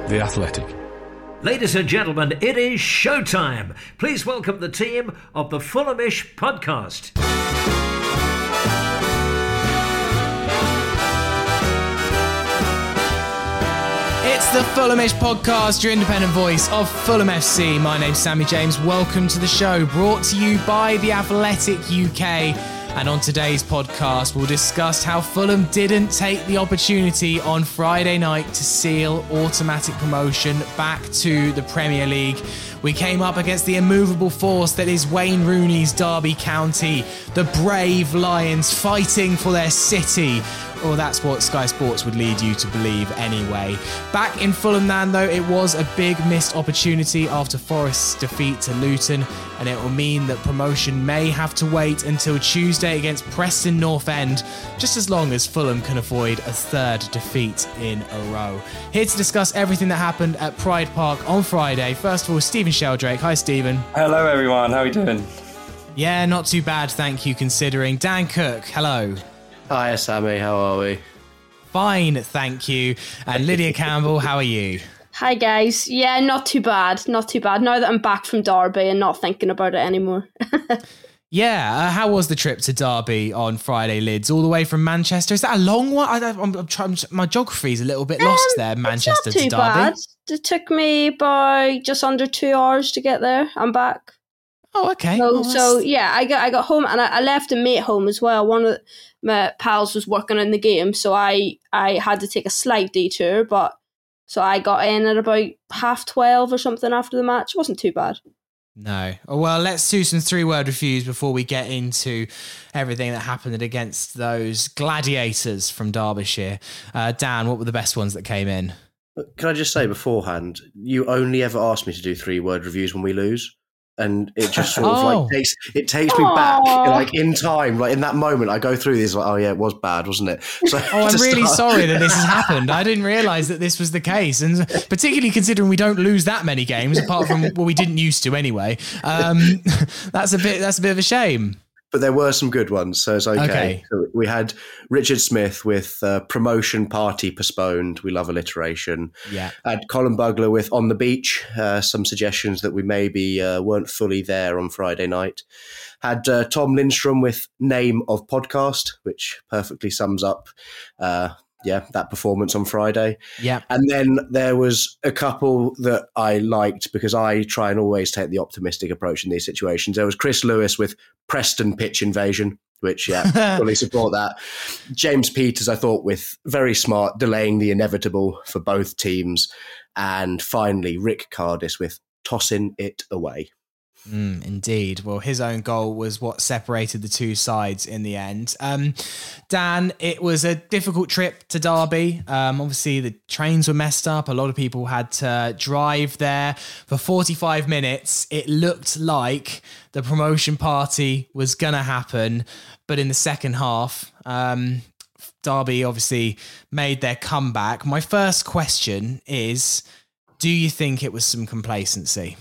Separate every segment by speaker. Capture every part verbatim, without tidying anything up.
Speaker 1: The Athletic.
Speaker 2: Ladies and gentlemen, it is showtime. Please welcome the team of the Fulhamish podcast.
Speaker 3: It's the Fulhamish podcast, your independent voice of Fulham F C. My name's Sammy James. Welcome to the show, brought to you by The Athletic U K. And on today's podcast, we'll discuss how Fulham didn't take the opportunity on Friday night to seal automatic promotion back to the Premier League. We came up against the immovable force that is Wayne Rooney's Derby County, the brave Lions fighting for their city. Or that's what Sky Sports would lead you to believe anyway. Back in Fulham Land, though, it was a big missed opportunity after Forest's defeat to Luton, and it will mean that promotion may have to wait until Tuesday against Preston North End, just as long as Fulham can avoid a third defeat in a row. Here to discuss everything that happened at Pride Park on Friday, first of all, Stephen Sheldrake. Hi, Stephen.
Speaker 4: Hello, everyone. How are you doing?
Speaker 3: Yeah, not too bad, thank you, considering. Dan Cook, hello.
Speaker 5: Hi, Sammy. How are we?
Speaker 3: Fine, thank you. And Lydia Campbell, how are you?
Speaker 6: Hi, guys. Yeah, not too bad. Not too bad. Now that I'm back from Derby and not thinking about it anymore.
Speaker 3: Yeah, uh, how was the trip to Derby on Friday, Lids? All the way from Manchester? Is that a long one? I, I'm, I'm trying. My geography's a little bit lost um, there. Manchester
Speaker 6: it's not too
Speaker 3: to Derby.
Speaker 6: Bad. It took me about just under two hours to get there. I'm back.
Speaker 3: Oh, okay.
Speaker 6: So,
Speaker 3: oh,
Speaker 6: so yeah, I got I got home and I, I left a mate home as well. One of my pals was working in the game, so I I had to take a slight detour. But so I got in at about half twelve or something after the match. It wasn't too bad.
Speaker 3: No. Well, let's do some three-word reviews before we get into everything that happened against those gladiators from Derbyshire. Uh, Dan, what were the best ones that came in?
Speaker 5: Can I just say beforehand, you only ever ask me to do three-word reviews when we lose. And it just sort of
Speaker 3: oh.
Speaker 5: like takes it takes me back, like in time, like in that moment. I go through these, like, oh yeah, it was bad, wasn't it? So,
Speaker 3: oh, I'm really start... sorry that this has happened. I didn't realise that this was the case, and particularly considering we don't lose that many games, apart from well, we didn't used to anyway. Um, that's a bit that's a bit of a shame.
Speaker 5: But there were some good ones, so it's okay.
Speaker 3: okay.
Speaker 5: So we had Richard Smith with uh, Promotion Party Postponed. We love alliteration.
Speaker 3: Yeah.
Speaker 5: Had Colin Bugler with On the Beach, uh, some suggestions that we maybe uh, weren't fully there on Friday night. Had uh, Tom Lindstrom with Name of Podcast, which perfectly sums up uh, yeah, that performance on Friday.
Speaker 3: Yeah.
Speaker 5: And then there was a couple that I liked because I try and always take the optimistic approach in these situations. There was Chris Lewis with Preston Pitch Invasion, which, yeah, fully support that. James Peters, I thought, with very smart, delaying the inevitable for both teams. And finally, Rick Cardis with Tossing It Away.
Speaker 3: Mm, indeed. Well, his own goal was what separated the two sides in the end. Um, Dan, it was a difficult trip to Derby. Um, obviously, the trains were messed up. A lot of people had to drive there for forty-five minutes. It looked like the promotion party was going to happen. But in the second half, um, Derby obviously made their comeback. My first question is, do you think it was some complacency?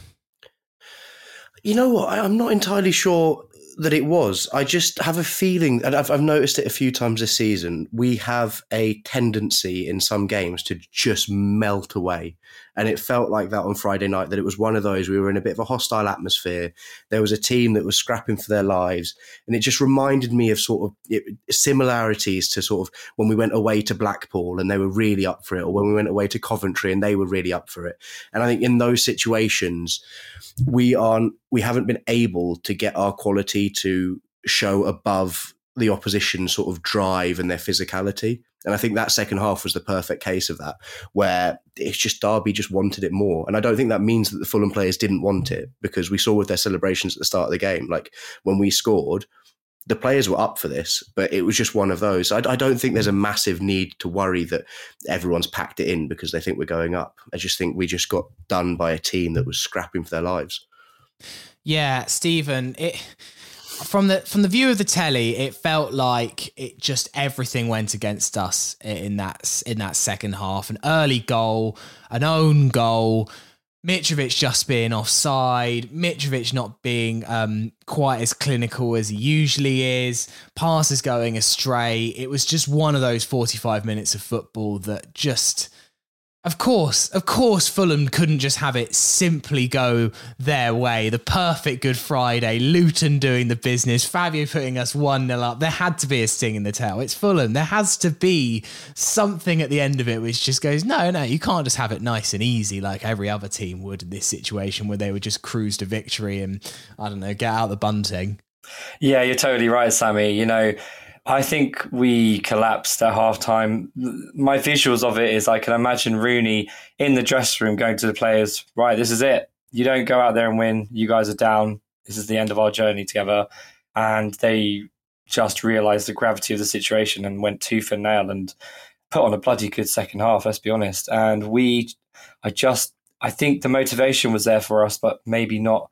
Speaker 5: You know what? I'm not entirely sure that it was. I just have a feeling, and I've, I've noticed it a few times this season, we have a tendency in some games to just melt away. And it felt like that on Friday night, that it was one of those, we were in a bit of a hostile atmosphere. There was a team that was scrapping for their lives. And it just reminded me of sort of it, similarities to sort of when we went away to Blackpool and they were really up for it, or when we went away to Coventry and they were really up for it. And I think in those situations, we aren't, we haven't been able to get our quality to show above the opposition sort of drive and their physicality. And I think that second half was the perfect case of that, where it's just Derby just wanted it more. And I don't think that means that the Fulham players didn't want it, because we saw with their celebrations at the start of the game, like when we scored, the players were up for this, but it was just one of those. I, I don't think there's a massive need to worry that everyone's packed it in because they think we're going up. I just think we just got done by a team that was scrapping for their lives.
Speaker 3: Yeah, Stephen, it... From the from the view of the telly, it felt like it just everything went against us in that in that second half. An early goal, an own goal, Mitrovic just being offside, Mitrovic not being um, quite as clinical as he usually is, passes going astray. It was just one of those forty-five minutes of football that just Of course, of course, Fulham couldn't just have it simply go their way. The perfect Good Friday, Luton doing the business, Fabio putting us one nil up. There had to be a sting in the tail. It's Fulham. There has to be something at the end of it which just goes, no, no, you can't just have it nice and easy like every other team would in this situation where they would just cruise to victory and, I don't know, get out the bunting.
Speaker 1: Yeah, you're totally right, Sammy. You know, I think we collapsed at halftime. My visuals of it is I can imagine Rooney in the dressing room going to the players, right, this is it. You don't go out there and win. You guys are down. This is the end of our journey together. And they just realised the gravity of the situation and went tooth and nail and put on a bloody good second half, let's be honest. And we, I just, I think the motivation was there for us, but maybe not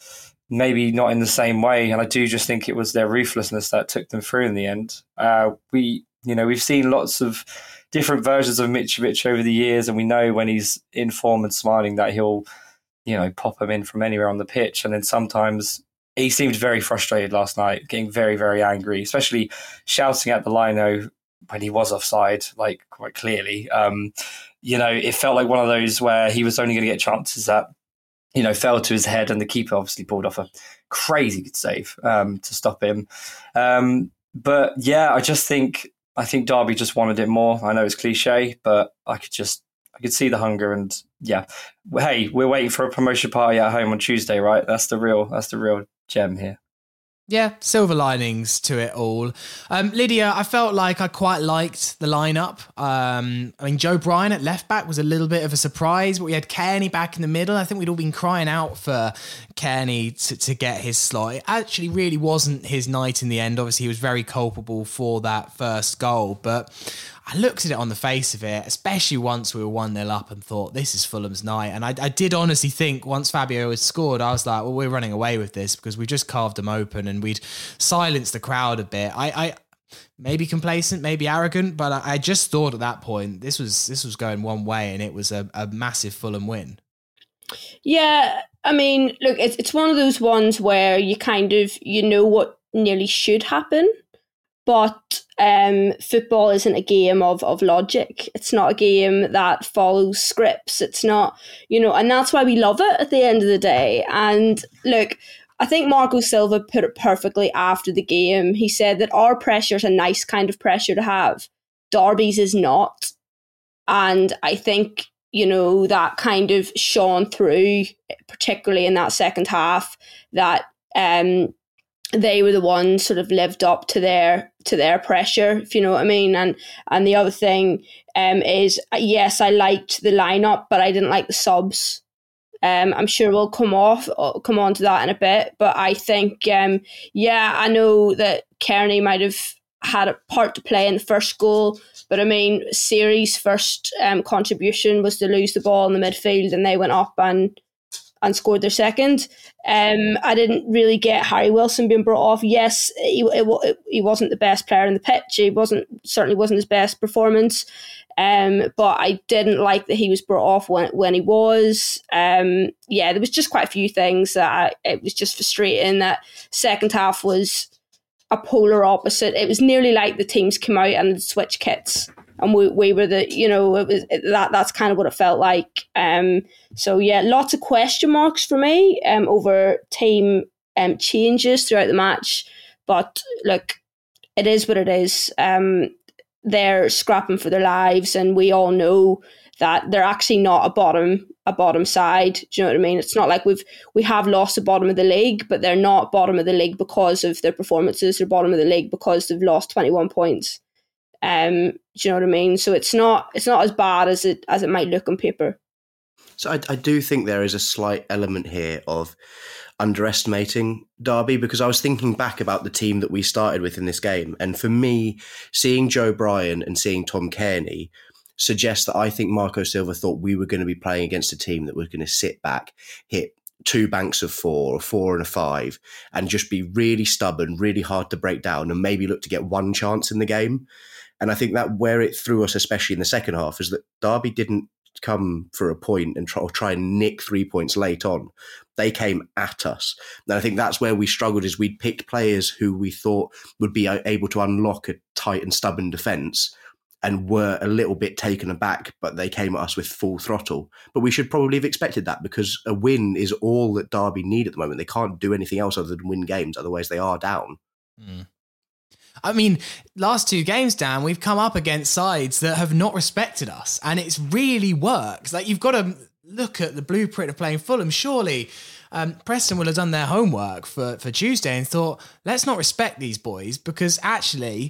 Speaker 1: Maybe not in the same way. And I do just think it was their ruthlessness that took them through in the end. Uh, we, you know, we've seen lots of different versions of Mitrovic over the years, and we know when he's in form and smiling that he'll, you know, pop him in from anywhere on the pitch. And then sometimes he seemed very frustrated last night, getting very, very angry, especially shouting at the lino when he was offside, like quite clearly. Um, you know, it felt like one of those where he was only going to get chances that, you know, fell to his head, and the keeper obviously pulled off a crazy good save um, to stop him. Um, but yeah, I just think I think Derby just wanted it more. I know it's cliche, but I could just I could see the hunger, and yeah, hey, we're waiting for a promotion party at home on Tuesday, right? That's the real that's the real gem here.
Speaker 3: Yeah, silver linings to it all. Um, Lydia, I felt like I quite liked the lineup. Um, I mean, Joe Bryan at left back was a little bit of a surprise, but we had Kearney back in the middle. I think we'd all been crying out for Kearney to, to get his slot. It actually really wasn't his night in the end. Obviously, he was very culpable for that first goal, but I looked at it on the face of it, especially once we were one nil up, and thought, this is Fulham's night. And I, I did honestly think once Fabio had scored, I was like, well, we're running away with this because we just carved them open and we'd silenced the crowd a bit. I, I maybe complacent, maybe arrogant, but I, I just thought at that point, this was this was going one way, and it was a, a massive Fulham win.
Speaker 6: Yeah, I mean, look, it's it's one of those ones where you kind of, you know what nearly should happen, but um, football isn't a game of, of logic. It's not a game that follows scripts. It's not, you know, and that's why we love it at the end of the day. And look, I think Marco Silva put it perfectly after the game. He said that our pressure is a nice kind of pressure to have. Derby's is not. And I think, you know, that kind of shone through, particularly in that second half, that um, they were the ones sort of lived up to their to their pressure, if you know what I mean. And and the other thing um, is, yes, I liked the lineup, but I didn't like the subs. Um, I'm sure we'll come off come on to that in a bit, but I think, um, yeah, I know that Kearney might have had a part to play in the first goal, but I mean, Siri's first um, contribution was to lose the ball in the midfield, and they went up and and scored their second. Um, I didn't really get Harry Wilson being brought off. Yes, he, it, he wasn't the best player in the pitch. He wasn't certainly wasn't his best performance. Um, but I didn't like that he was brought off when when he was. Um, yeah, there was just quite a few things that I, it was just frustrating. That second half was a polar opposite. It was nearly like the teams came out and switched kits, and we we were the, you know, it was it, that that's kind of what it felt like. Um, so yeah, lots of question marks for me um over team um changes throughout the match. But look, it is what it is. Um, they're scrapping for their lives, and we all know that they're actually not a bottom a bottom side. Do you know what I mean? It's not like we've we have lost the bottom of the league, but they're not bottom of the league because of their performances. They're bottom of the league because they've lost twenty-one points. Um, do you know what I mean? So it's not it's not as bad as it as it might look on paper.
Speaker 5: So I, I do think there is a slight element here of underestimating Derby, because I was thinking back about the team that we started with in this game. And for me, seeing Joe Bryan and seeing Tom Kearney suggests that I think Marco Silva thought we were going to be playing against a team that was going to sit back, hit two banks of four, a four and a five, and just be really stubborn, really hard to break down, and maybe look to get one chance in the game. And I think that where it threw us, especially in the second half, is that Derby didn't come for a point and try, or try and nick three points late on. They came at us. And I think that's where we struggled, is we'd picked players who we thought would be able to unlock a tight and stubborn defence, and were a little bit taken aback, but they came at us with full throttle. But we should probably have expected that, because a win is all that Derby need at the moment. They can't do anything else other than win games, otherwise they are down.
Speaker 3: Mm. I mean, last two games, Dan, we've come up against sides that have not respected us, and it's really works. Like, you've got to look at the blueprint of playing Fulham. Surely um, Preston will have done their homework for, for Tuesday and thought, let's not respect these boys, because actually,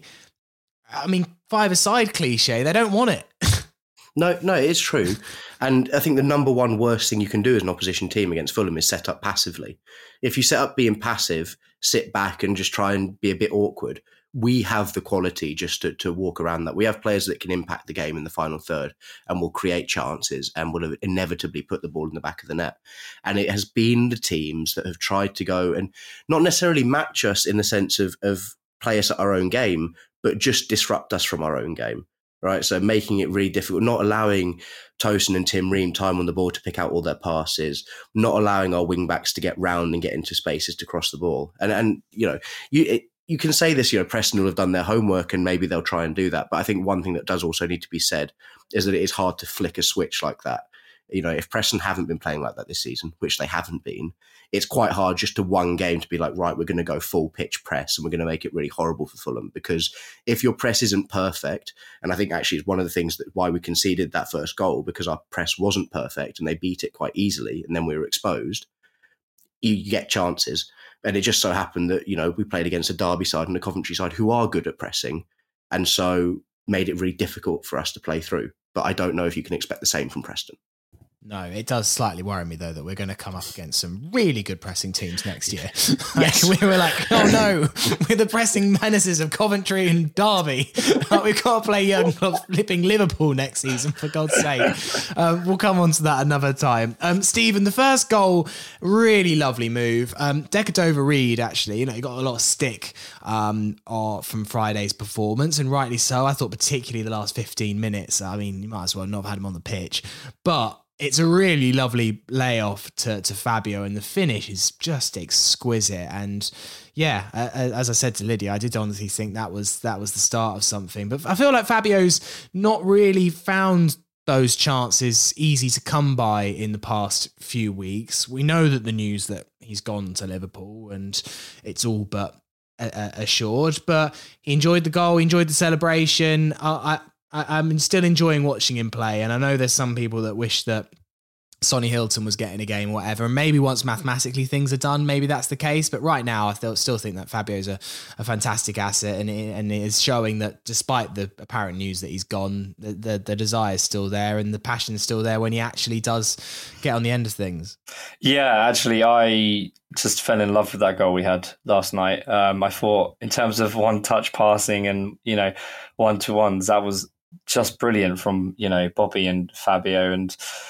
Speaker 3: I mean, five-a-side cliche, they don't want it.
Speaker 5: No, no, it's true. And I think the number one worst thing you can do as an opposition team against Fulham is set up passively. If you set up being passive, sit back and just try and be a bit awkward, we have the quality just to, to walk around that. We have players that can impact the game in the final third and will create chances and will inevitably put the ball in the back of the net. And it has been the teams that have tried to go and not necessarily match us in the sense of, of play us at our own game, but just disrupt us from our own game. Right, so making it really difficult, not allowing Tosin and Tim Ream time on the ball to pick out all their passes, not allowing our wing backs to get round and get into spaces to cross the ball. And, and you know, you it, you can say this, you know, Preston will have done their homework and maybe they'll try and do that. But I think one thing that does also need to be said is that it is hard to flick a switch like that. You know, if Preston haven't been playing like that this season, which they haven't been, it's quite hard just to one game to be like, right, we're going to go full pitch press and we're going to make it really horrible for Fulham. Because if your press isn't perfect, and I think actually it's one of the things that why we conceded that first goal, because our press wasn't perfect and they beat it quite easily and then we were exposed, you, you get chances. And it just so happened that, you know, we played against a Derby side and a Coventry side who are good at pressing, and so made it really difficult for us to play through. But I don't know if you can expect the same from Preston.
Speaker 3: No, it does slightly worry me, though, that we're going to come up against some really good pressing teams next year.
Speaker 5: Yes.
Speaker 3: Like, we were like, oh no, we're the pressing menaces of Coventry and Derby. Like, we've got to play young, flipping Liverpool next season, for God's sake. Um, we'll come on to that another time. Um, Stephen, the first goal, really lovely move. Um, Decordova-Reid, actually, you know, he got a lot of stick um, uh, from Friday's performance, and rightly so. I thought particularly the last fifteen minutes, I mean, you might as well not have had him on the pitch. But it's a really lovely layoff to, to Fabio, and the finish is just exquisite. And yeah, uh, as I said to Lydia, I did honestly think that was that was the start of something. But I feel like Fabio's not really found those chances easy to come by in the past few weeks. We know that the news that he's gone to Liverpool and it's all but uh, assured, but he enjoyed the goal, he enjoyed the celebration. Uh, I I'm still enjoying watching him play, and I know there's some people that wish that Sonny Hilton was getting a game or whatever, and maybe once mathematically things are done, maybe that's the case, but right now I still think that Fabio's a, a fantastic asset, and it, and it is showing that despite the apparent news that he's gone, the, the, the desire is still there and the passion is still there when he actually does get on the end of things.
Speaker 1: Yeah, actually, I just fell in love with that goal we had last night. Um, I thought in terms of one-touch passing and, you know, one-to-ones, that was just brilliant from, you know, Bobby and Fabio. And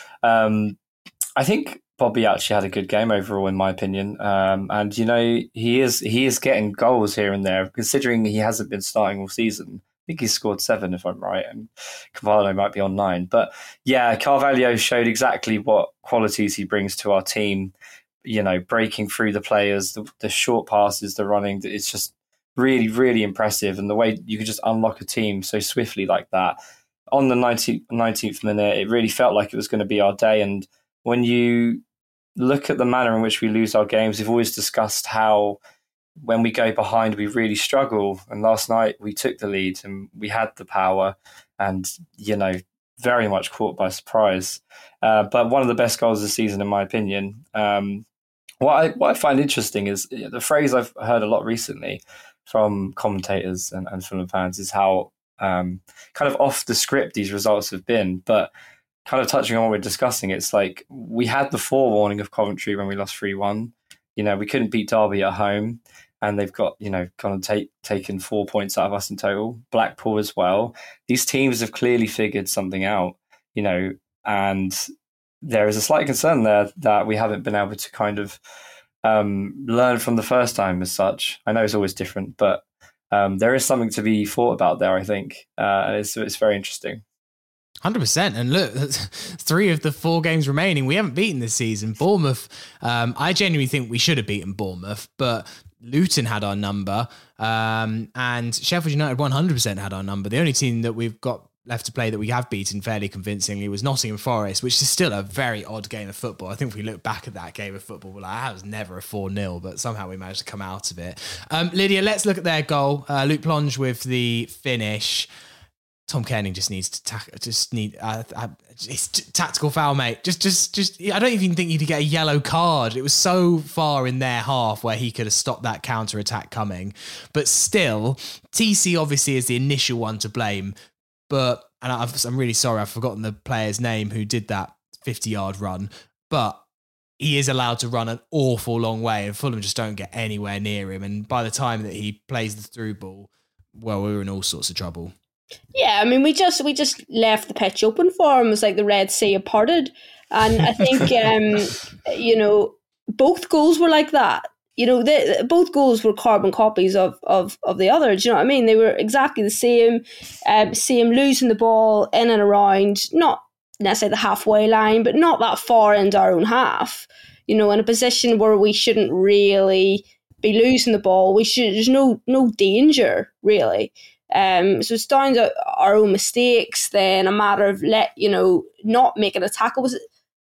Speaker 1: um, I think Bobby actually had a good game overall, in my opinion. Um, and, you know, he is he is getting goals here and there, considering he hasn't been starting all season. I think he scored seven, if I'm right, and Cavallo might be on nine. But yeah, Carvalho showed exactly what qualities he brings to our team, you know, breaking through the players, the, the short passes, the running. It's just really, really impressive. And the way you could just unlock a team so swiftly like that. On the nineteenth, nineteenth minute, it really felt like it was going to be our day. And when you look at the manner in which we lose our games, we've always discussed how when we go behind, we really struggle. And last night we took the lead and we had the power and, you know, very much caught by surprise. Uh, but one of the best goals of the season, in my opinion. Um, what I, what I find interesting is the phrase I've heard a lot recently from commentators and, and Fulham fans is how um, kind of off the script these results have been. But kind of touching on what we're discussing, it's like we had the forewarning of Coventry when we lost three one. You know, we couldn't beat Derby at home, and they've got, you know, kind of take, taken four points out of us in total. Blackpool as well. These teams have clearly figured something out, you know, and there is a slight concern there that we haven't been able to kind of um, learn from the first time as such. I know it's always different, but um, there is something to be thought about there, I think. Uh, and it's, it's very interesting.
Speaker 3: one hundred percent. And look, three of the four games remaining, we haven't beaten this season. Bournemouth, um, I genuinely think we should have beaten Bournemouth, but Luton had our number, um, and Sheffield United one hundred percent had our number. The only team that we've got left to play that we have beaten fairly convincingly was Nottingham Forest, which is still a very odd game of football. I think if we look back at that game of football, we're like, that was never a four nil, but somehow we managed to come out of it. Um, Lydia, let's look at their goal. Uh, Luke Plonge with the finish. Tom Kenning just needs to tackle. Just need. Uh, uh, it's t- tactical foul, mate. Just, just, just. I don't even think he'd get a yellow card. It was so far in their half where he could have stopped that counter attack coming. But still, T C obviously is the initial one to blame. But and I've, I'm really sorry, I've forgotten the player's name who did that fifty yard run. But he is allowed to run an awful long way, and Fulham just don't get anywhere near him. And by the time that he plays the through ball, well, we were in all sorts of trouble.
Speaker 6: Yeah, I mean, we just we just left the pitch open for him. It was like the Red Sea had parted. And I think, um, you know, both goals were like that. You know, they, both goals were carbon copies of, of, of the other. Do you know what I mean? They were exactly the same. Um, same losing the ball in and around, not necessarily the halfway line, but not that far into our own half. You know, in a position where we shouldn't really be losing the ball. We should. There's no no danger, really. Um, so it's down to our own mistakes, then a matter of let you know not making a tackle. Was it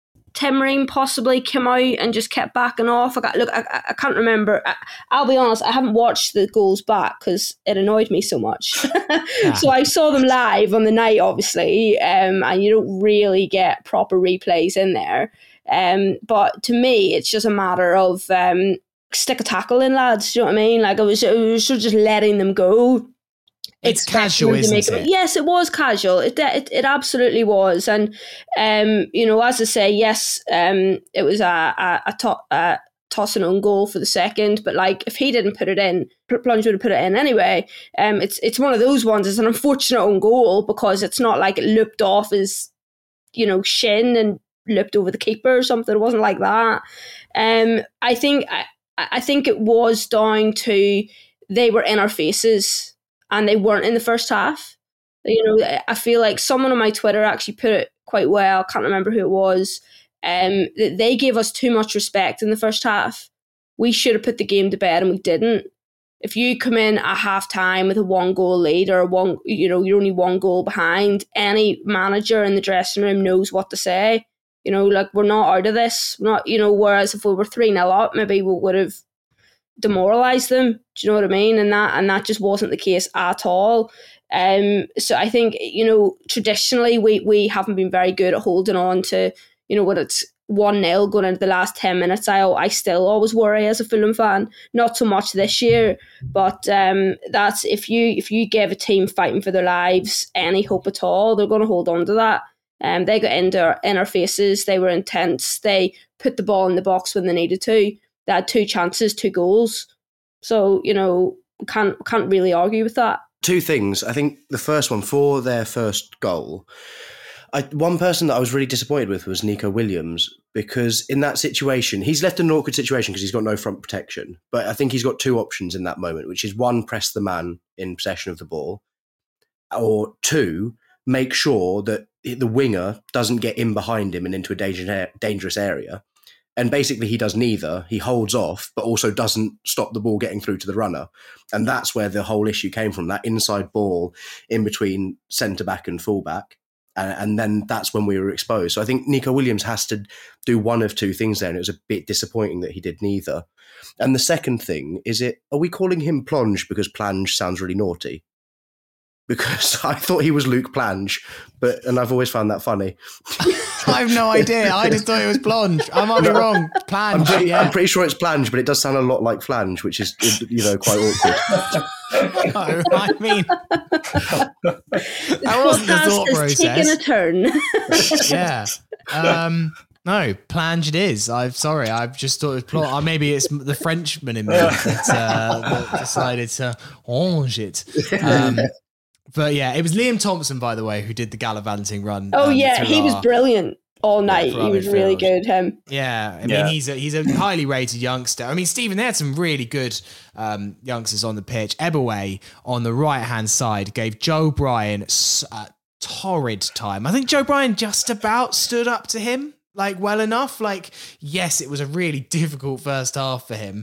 Speaker 6: Tim Ream possibly came out and just kept backing off? I got look, I, I can't remember. I, I'll be honest, I haven't watched the goals back because it annoyed me so much. yeah. So I saw them live on the night, obviously, um, and you don't really get proper replays in there. Um, but to me, it's just a matter of um, stick a tackle in, lads. Do you know what I mean? Like I was, I was sort of just letting them go.
Speaker 3: It's casual, isn't it?
Speaker 6: it? Yes, it was casual. It, it it absolutely was. And, um, you know, as I say, yes, um, it was a, a, a, to- a toss and own goal for the second. But, like, if he didn't put it in, Plunge would have put it in anyway. Um, it's it's one of those ones. It's an unfortunate own goal because it's not like it looped off his, you know, shin and looped over the keeper or something. It wasn't like that. Um, I think I, I think it was down to they were in our faces. And they weren't in the first half. You know, I feel like someone on my Twitter actually put it quite well. I can't remember who it was. Um, that they gave us too much respect in the first half. We should have put the game to bed, and we didn't. If you come in at half time with a one goal lead or a one, you know, you're only one goal behind, any manager in the dressing room knows what to say. You know, like we're not out of this. We're not, you know. Whereas if we were three nil up, maybe we would have demoralize them. Do you know what I mean? And that and that just wasn't the case at all. Um, so I think, you know, traditionally we we haven't been very good at holding on to, you know, when it's one nil going into the last ten minutes. I I still always worry as a Fulham fan. Not so much this year, but um, that's if you if you give a team fighting for their lives any hope at all, they're going to hold on to that. Um, they got into our, in our faces. They were intense. They put the ball in the box when they needed to. They had two chances, two goals. So, you know, can't can't really argue with that.
Speaker 5: Two things. I think the first one, for their first goal, I, one person that I was really disappointed with was Nico Williams, because in that situation, he's left in an awkward situation because he's got no front protection. But I think he's got two options in that moment, which is one, press the man in possession of the ball, or two, make sure that the winger doesn't get in behind him and into a dangerous area. And basically he does neither. He holds off, but also doesn't stop the ball getting through to the runner. And that's where the whole issue came from, that inside ball in between centre-back and full-back. And, and then that's when we were exposed. So I think Nico Williams has to do one of two things there, and it was a bit disappointing that he did neither. And the second thing is, it are we calling him Plonge because Plange sounds really naughty? Because I thought he was Luke Plange, but and I've always found that funny.
Speaker 3: I have no idea. I just thought it was Plonge. I might be wrong. Plange.
Speaker 5: I'm pretty,
Speaker 3: yeah.
Speaker 5: I'm pretty sure it's Plange, but it does sound a lot like Flange, which is, you know, quite awkward.
Speaker 3: No, I mean, that wasn't the thought process.
Speaker 6: Taking a turn.
Speaker 3: yeah. Um, no, Plange it is. I'm sorry. I've just thought it was plot. Or maybe it's the Frenchman in me that, uh, that decided to orange it. Um, But yeah, it was Liam Thompson, by the way, who did the gallivanting run.
Speaker 6: Oh
Speaker 3: um,
Speaker 6: yeah, he
Speaker 3: our,
Speaker 6: was brilliant all night.
Speaker 3: Yeah,
Speaker 6: he was really good. Him.
Speaker 3: Yeah, I mean
Speaker 1: yeah.
Speaker 3: he's a he's a highly rated youngster. I mean, Stephen, they had some really good um, youngsters on the pitch. Ebaway on the right hand side gave Joe Bryan a torrid time. I think Joe Bryan just about stood up to him like well enough. Like, yes, it was a really difficult first half for him.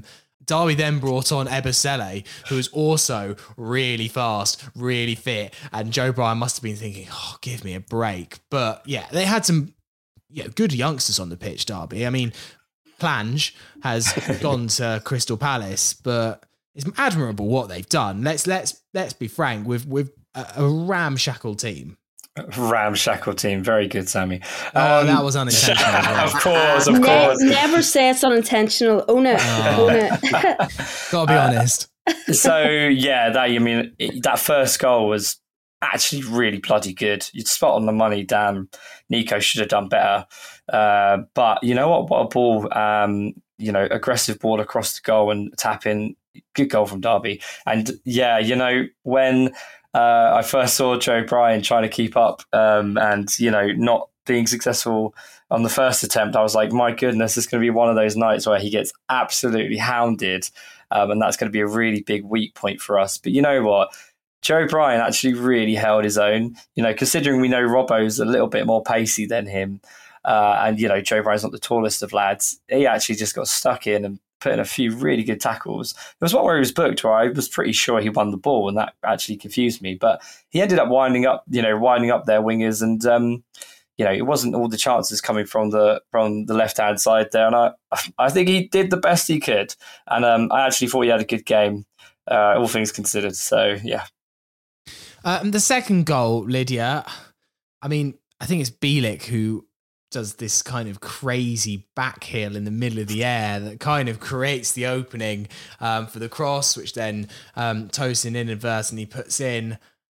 Speaker 3: Derby then brought on Ebosele, who was also really fast, really fit, and Joe Bryan must have been thinking, oh, give me a break. But yeah, they had some yeah, good youngsters on the pitch, Derby. I mean, Plange has gone to Crystal Palace, but it's admirable what they've done. Let's let's let's be frank, with with a, a ramshackle team.
Speaker 1: Ramshackle team, very good, Sammy.
Speaker 3: Oh,
Speaker 1: um,
Speaker 3: that was unintentional.
Speaker 1: Of course, of
Speaker 6: Ne-
Speaker 1: course.
Speaker 6: never say it's unintentional. Own it.
Speaker 3: Oh.
Speaker 6: Own it.
Speaker 3: Gotta be
Speaker 1: Uh,
Speaker 3: honest.
Speaker 1: So yeah, that I mean, it, that first goal was actually really bloody good. You'd spot on the money. Damn, Nico should have done better. Uh, but you know what? What a ball! Um, you know, aggressive ball across the goal and tapping. Good goal from Derby. And yeah, you know when. Uh, I first saw Joe Bryan trying to keep up um, and, you know, not being successful on the first attempt. I was like, my goodness, it's going to be one of those nights where he gets absolutely hounded. Um, and that's going to be a really big weak point for us. But you know what? Joe Bryan actually really held his own, you know, considering we know Robbo's a little bit more pacey than him. Uh, and, you know, Joe Bryan's not the tallest of lads. He actually just got stuck in and put in a few really good tackles. There was one where he was booked where I was pretty sure he won the ball, and that actually confused me. But he ended up winding up, you know, winding up their wingers, and um, you know, it wasn't all the chances coming from the from the left hand side there. And I, I think he did the best he could, and um, I actually thought he had a good game, uh, all things considered. So yeah.
Speaker 3: Uh, and the second goal, Lydia, I mean, I think it's Bielik who does this kind of crazy back heel in the middle of the air that kind of creates the opening um, for the cross, which then um, Tosin inadvertently puts in.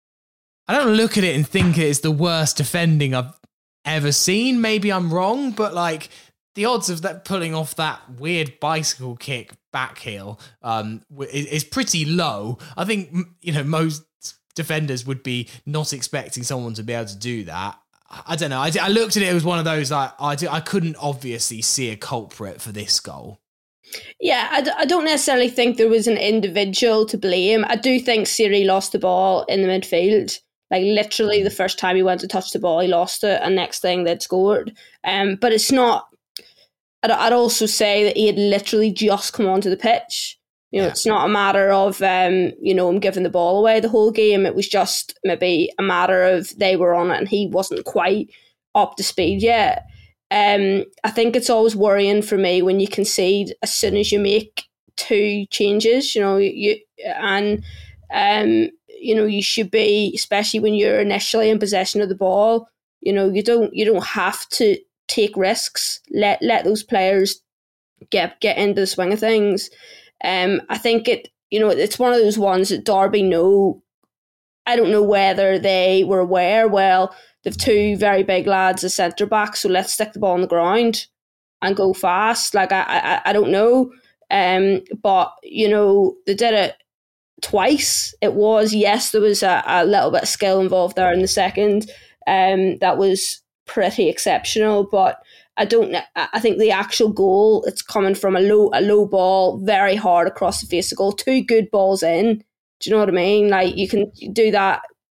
Speaker 3: I don't look at it and think it's the worst defending I've ever seen. Maybe I'm wrong, but like the odds of that pulling off that weird bicycle kick back heel um, is, is pretty low. I think, you know, most defenders would be not expecting someone to be able to do that. I don't know. I, I looked at it. It was one of those like I I couldn't obviously see a culprit for this goal.
Speaker 6: Yeah, I, d- I don't necessarily think there was an individual to blame. I do think Siri lost the ball in the midfield. Like literally the first time he went to touch the ball, he lost it, and next thing they'd scored. Um, but it's not. I'd, I'd also say that he had literally just come onto the pitch. You know, yeah. It's not a matter of, um, you know, him giving the ball away the whole game. It was just maybe a matter of they were on it and he wasn't quite up to speed yet. Um, I think it's always worrying for me when you concede as soon as you make two changes, you know, you and, um, you know, you should be, especially when you're initially in possession of the ball, you know, you don't you don't have to take risks. Let let those players get get into the swing of things. Um, I think it, you know, it's one of those ones that Derby know. I don't know whether they were aware. Well, they've two very big lads as centre backs, so let's stick the ball on the ground and go fast. Like I, I, I don't know. Um, but you know, they did it twice. It was yes, there was a, a little bit of skill involved there in the second. Um, that was pretty exceptional, but. I don't. I think the actual goal, it's coming from a low, a low ball, very hard across the face of goal. Two good balls in. Do you know what I mean? Like you can do that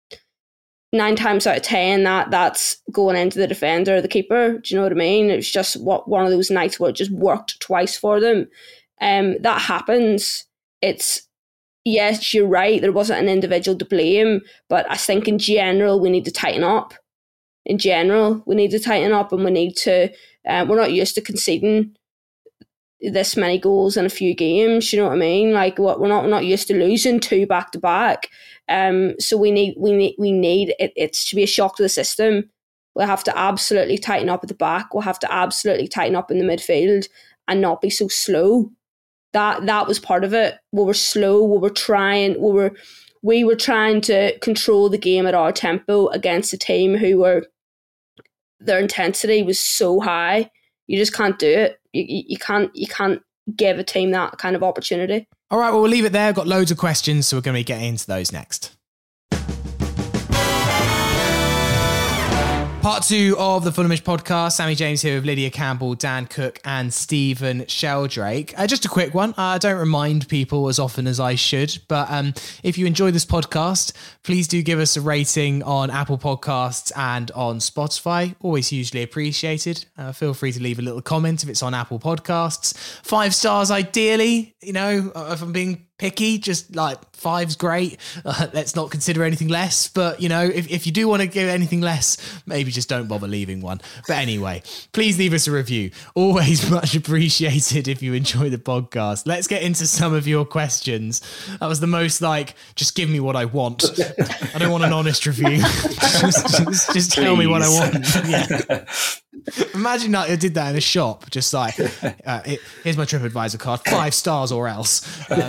Speaker 6: nine times out of ten. That that's going into the defender or the keeper. Do you know what I mean? It's just what one of those nights where it just worked twice for them. Um, that happens. It's yes, you're right. There wasn't an individual to blame, but I think in general we need to tighten up. In general, we need to tighten up, and we need to. Um, we're not used to conceding this many goals in a few games. You know what I mean? Like, what we're not we're not used to losing two back to back. Um, so we need we need we need it. It's to be a shock to the system. We'll have to absolutely tighten up at the back. We'll have to absolutely tighten up in the midfield and not be so slow. That that was part of it. We were slow. We were trying. We were we were trying to control the game at our tempo against a team who were. Their intensity was so high, you just can't do it. You, you, you can't you can't give a team that kind of opportunity.
Speaker 3: All right, well, we'll leave it there. I've got loads of questions, so we're going to be getting into those next. Part two of the Fulhamish podcast. Sammy James here with Lydia Campbell, Dan Cook and Stephen Sheldrake. Uh, just a quick one. I uh, don't remind people as often as I should, but um, if you enjoy this podcast, please do give us a rating on Apple Podcasts and on Spotify. Always hugely appreciated. Uh, feel free to leave a little comment if it's on Apple Podcasts. Five stars ideally, you know, if I'm being picky, just like five's great. Uh, let's not consider anything less. But, you know, if, if you do want to give anything less, maybe just don't bother leaving one. But anyway, please leave us a review. Always much appreciated if you enjoy the podcast. Let's get into some of your questions. That was the most like, just give me what I want. I don't want an honest review. just just, just tell me what I want. Yeah. Imagine that I did that in a shop, just like, uh, here's my TripAdvisor card, five stars or else. Um,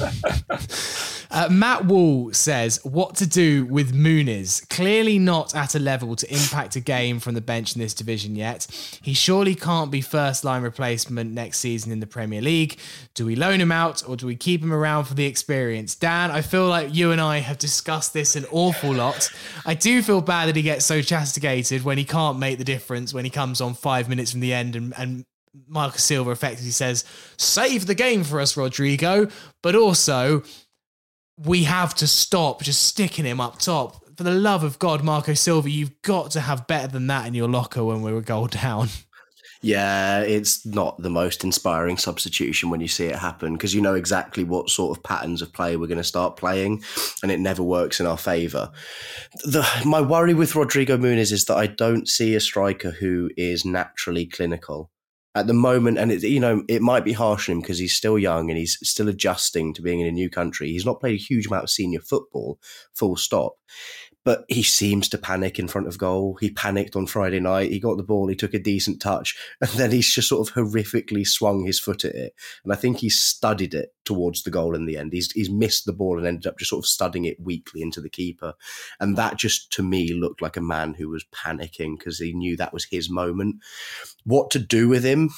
Speaker 3: uh, Matt Wall says, what to do with Muniz? Clearly not at a level to impact a game from the bench in this division yet. He surely can't be first line replacement next season in the Premier League. Do we loan him out or do we keep him around for the experience? Dan, I feel like you and I have discussed this an awful lot. I do feel bad that he gets so castigated when he can't make the difference, when he comes on five minutes from the end and, and Marcus Silva effectively says, save the game for us, Rodrigo. But also, we have to stop just sticking him up top. For the love of God, Marco Silva, you've got to have better than that in your locker when we were goal down.
Speaker 5: Yeah, it's not the most inspiring substitution when you see it happen, because you know exactly what sort of patterns of play we're going to start playing, and it never works in our favour. The, my worry with Rodrigo Muniz is that I don't see a striker who is naturally clinical at the moment. And it, you know, it might be harsh on him because he's still young and he's still adjusting to being in a new country. He's not played a huge amount of senior football, full stop. But he seems to panic in front of goal. He panicked on Friday night. He got the ball. He took a decent touch. And then he's just sort of horrifically swung his foot at it. And I think he studied it towards the goal in the end. He's he's missed the ball and ended up just sort of studying it weakly into the keeper. And that just, to me, looked like a man who was panicking because he knew that was his moment. What to do with him?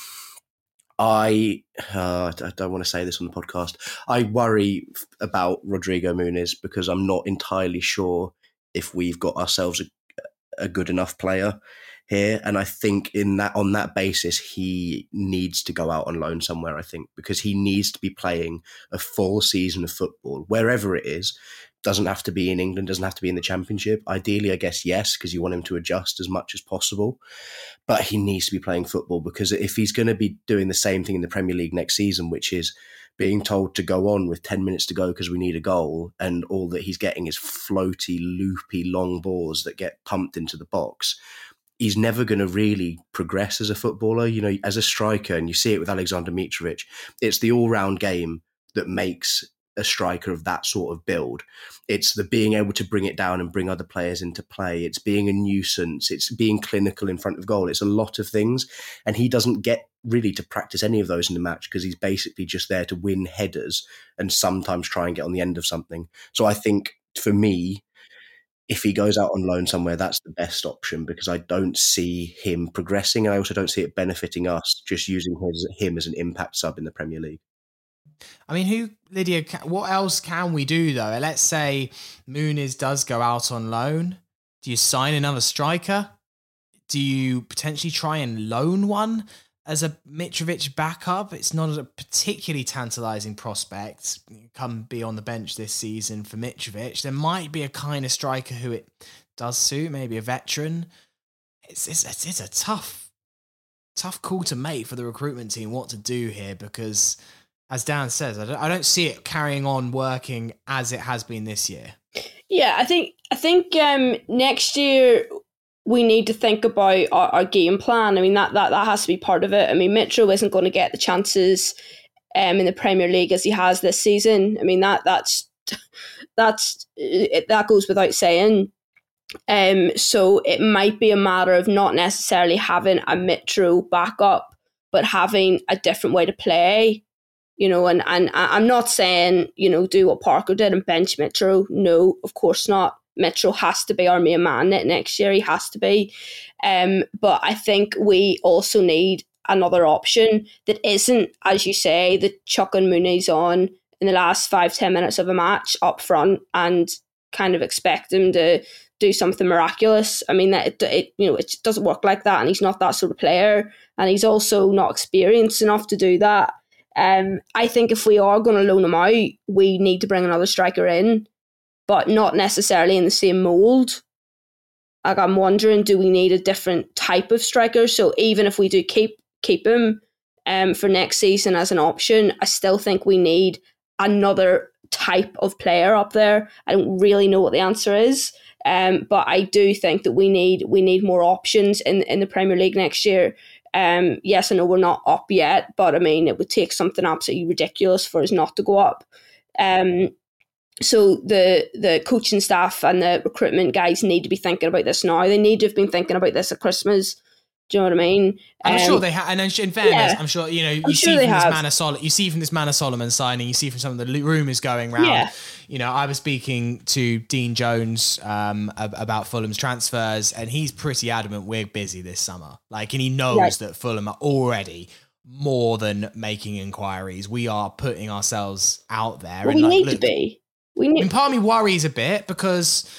Speaker 5: I, uh, I don't want to say this on the podcast. I worry about Rodrigo Muniz because I'm not entirely sure if we've got ourselves a, a good enough player here. And I think in that on that basis, he needs to go out on loan somewhere, I think, because he needs to be playing a full season of football, wherever it is. Doesn't have to be in England, doesn't have to be in the Championship. Ideally, I guess, yes, because you want him to adjust as much as possible. But he needs to be playing football, because if he's going to be doing the same thing in the Premier League next season, which is being told to go on with ten minutes to go because we need a goal, and all that he's getting is floaty, loopy, long balls that get pumped into the box, he's never going to really progress as a footballer. You know, as a striker, and you see it with Alexander Mitrovic, it's the all-round game that makes a striker of that sort of build. It's the being able to bring it down and bring other players into play. It's being a nuisance. It's being clinical in front of goal. It's a lot of things. And he doesn't get really to practice any of those in the match because he's basically just there to win headers and sometimes try and get on the end of something. So I think for me, if he goes out on loan somewhere, that's the best option, because I don't see him progressing. And I also don't see it benefiting us just using his, him as an impact sub in the Premier League.
Speaker 3: I mean, who, Lydia, what else can we do, though? Let's say Muniz does go out on loan. Do you sign another striker? Do you potentially try and loan one as a Mitrovic backup? It's not a particularly tantalising prospect. Come be on the bench this season for Mitrovic. There might be a kind of striker who it does suit, maybe a veteran. It's, it's, it's a tough, tough call to make for the recruitment team what to do here, because as Dan says, I don't, I don't see it carrying on working as it has been this year.
Speaker 6: Yeah, I think I think um, next year we need to think about our, our game plan. I mean, that, that that has to be part of it. I mean, Mitro isn't going to get the chances um, in the Premier League as he has this season. I mean, that that's that's it, that goes without saying. Um, so it might be a matter of not necessarily having a Mitro backup, but having a different way to play. You know, and, and I'm not saying, you know, do what Parker did and bench Mitro. No, of course not. Mitro has to be our main man next year. He has to be. Um, but I think we also need another option that isn't, as you say, the chucking Muniz on in the last five, ten minutes of a match up front and kind of expect him to do something miraculous. I mean, that it, it you know it doesn't work like that, and he's not that sort of player, and he's also not experienced enough to do that. Um, I think if we are going to loan him out, we need to bring another striker in, but not necessarily in the same mould. Like, I'm wondering, do we need a different type of striker? So even if we do keep keep him um, for next season as an option, I still think we need another type of player up there. I don't really know what the answer is, um, but I do think that we need we need more options in in the Premier League next year. Um, yes, I know we're not up yet, but I mean, it would take something absolutely ridiculous for us not to go up. Um, so the the coaching staff and the recruitment guys need to be thinking about this now. They need to have been thinking about this at Christmas. Do you know what I mean?
Speaker 3: I'm
Speaker 6: um,
Speaker 3: sure they have, and in fairness,
Speaker 6: yeah,
Speaker 3: I'm sure you know. You
Speaker 6: I'm
Speaker 3: see
Speaker 6: sure
Speaker 3: from
Speaker 6: they
Speaker 3: this
Speaker 6: have.
Speaker 3: Manor Sol- you see from this Manor Solomon signing, you see from some of the rumours going around.
Speaker 6: Yeah.
Speaker 3: You know, I was speaking to Dean Jones um, ab- about Fulham's transfers, and he's pretty adamant we're busy this summer. Like, and he knows
Speaker 6: Right.
Speaker 3: that Fulham are already more than making inquiries. We are putting ourselves out there.
Speaker 6: Well,
Speaker 3: and
Speaker 6: we
Speaker 3: like,
Speaker 6: need
Speaker 3: look,
Speaker 6: to be. We
Speaker 3: I
Speaker 6: need.
Speaker 3: mean, part of me worries a bit because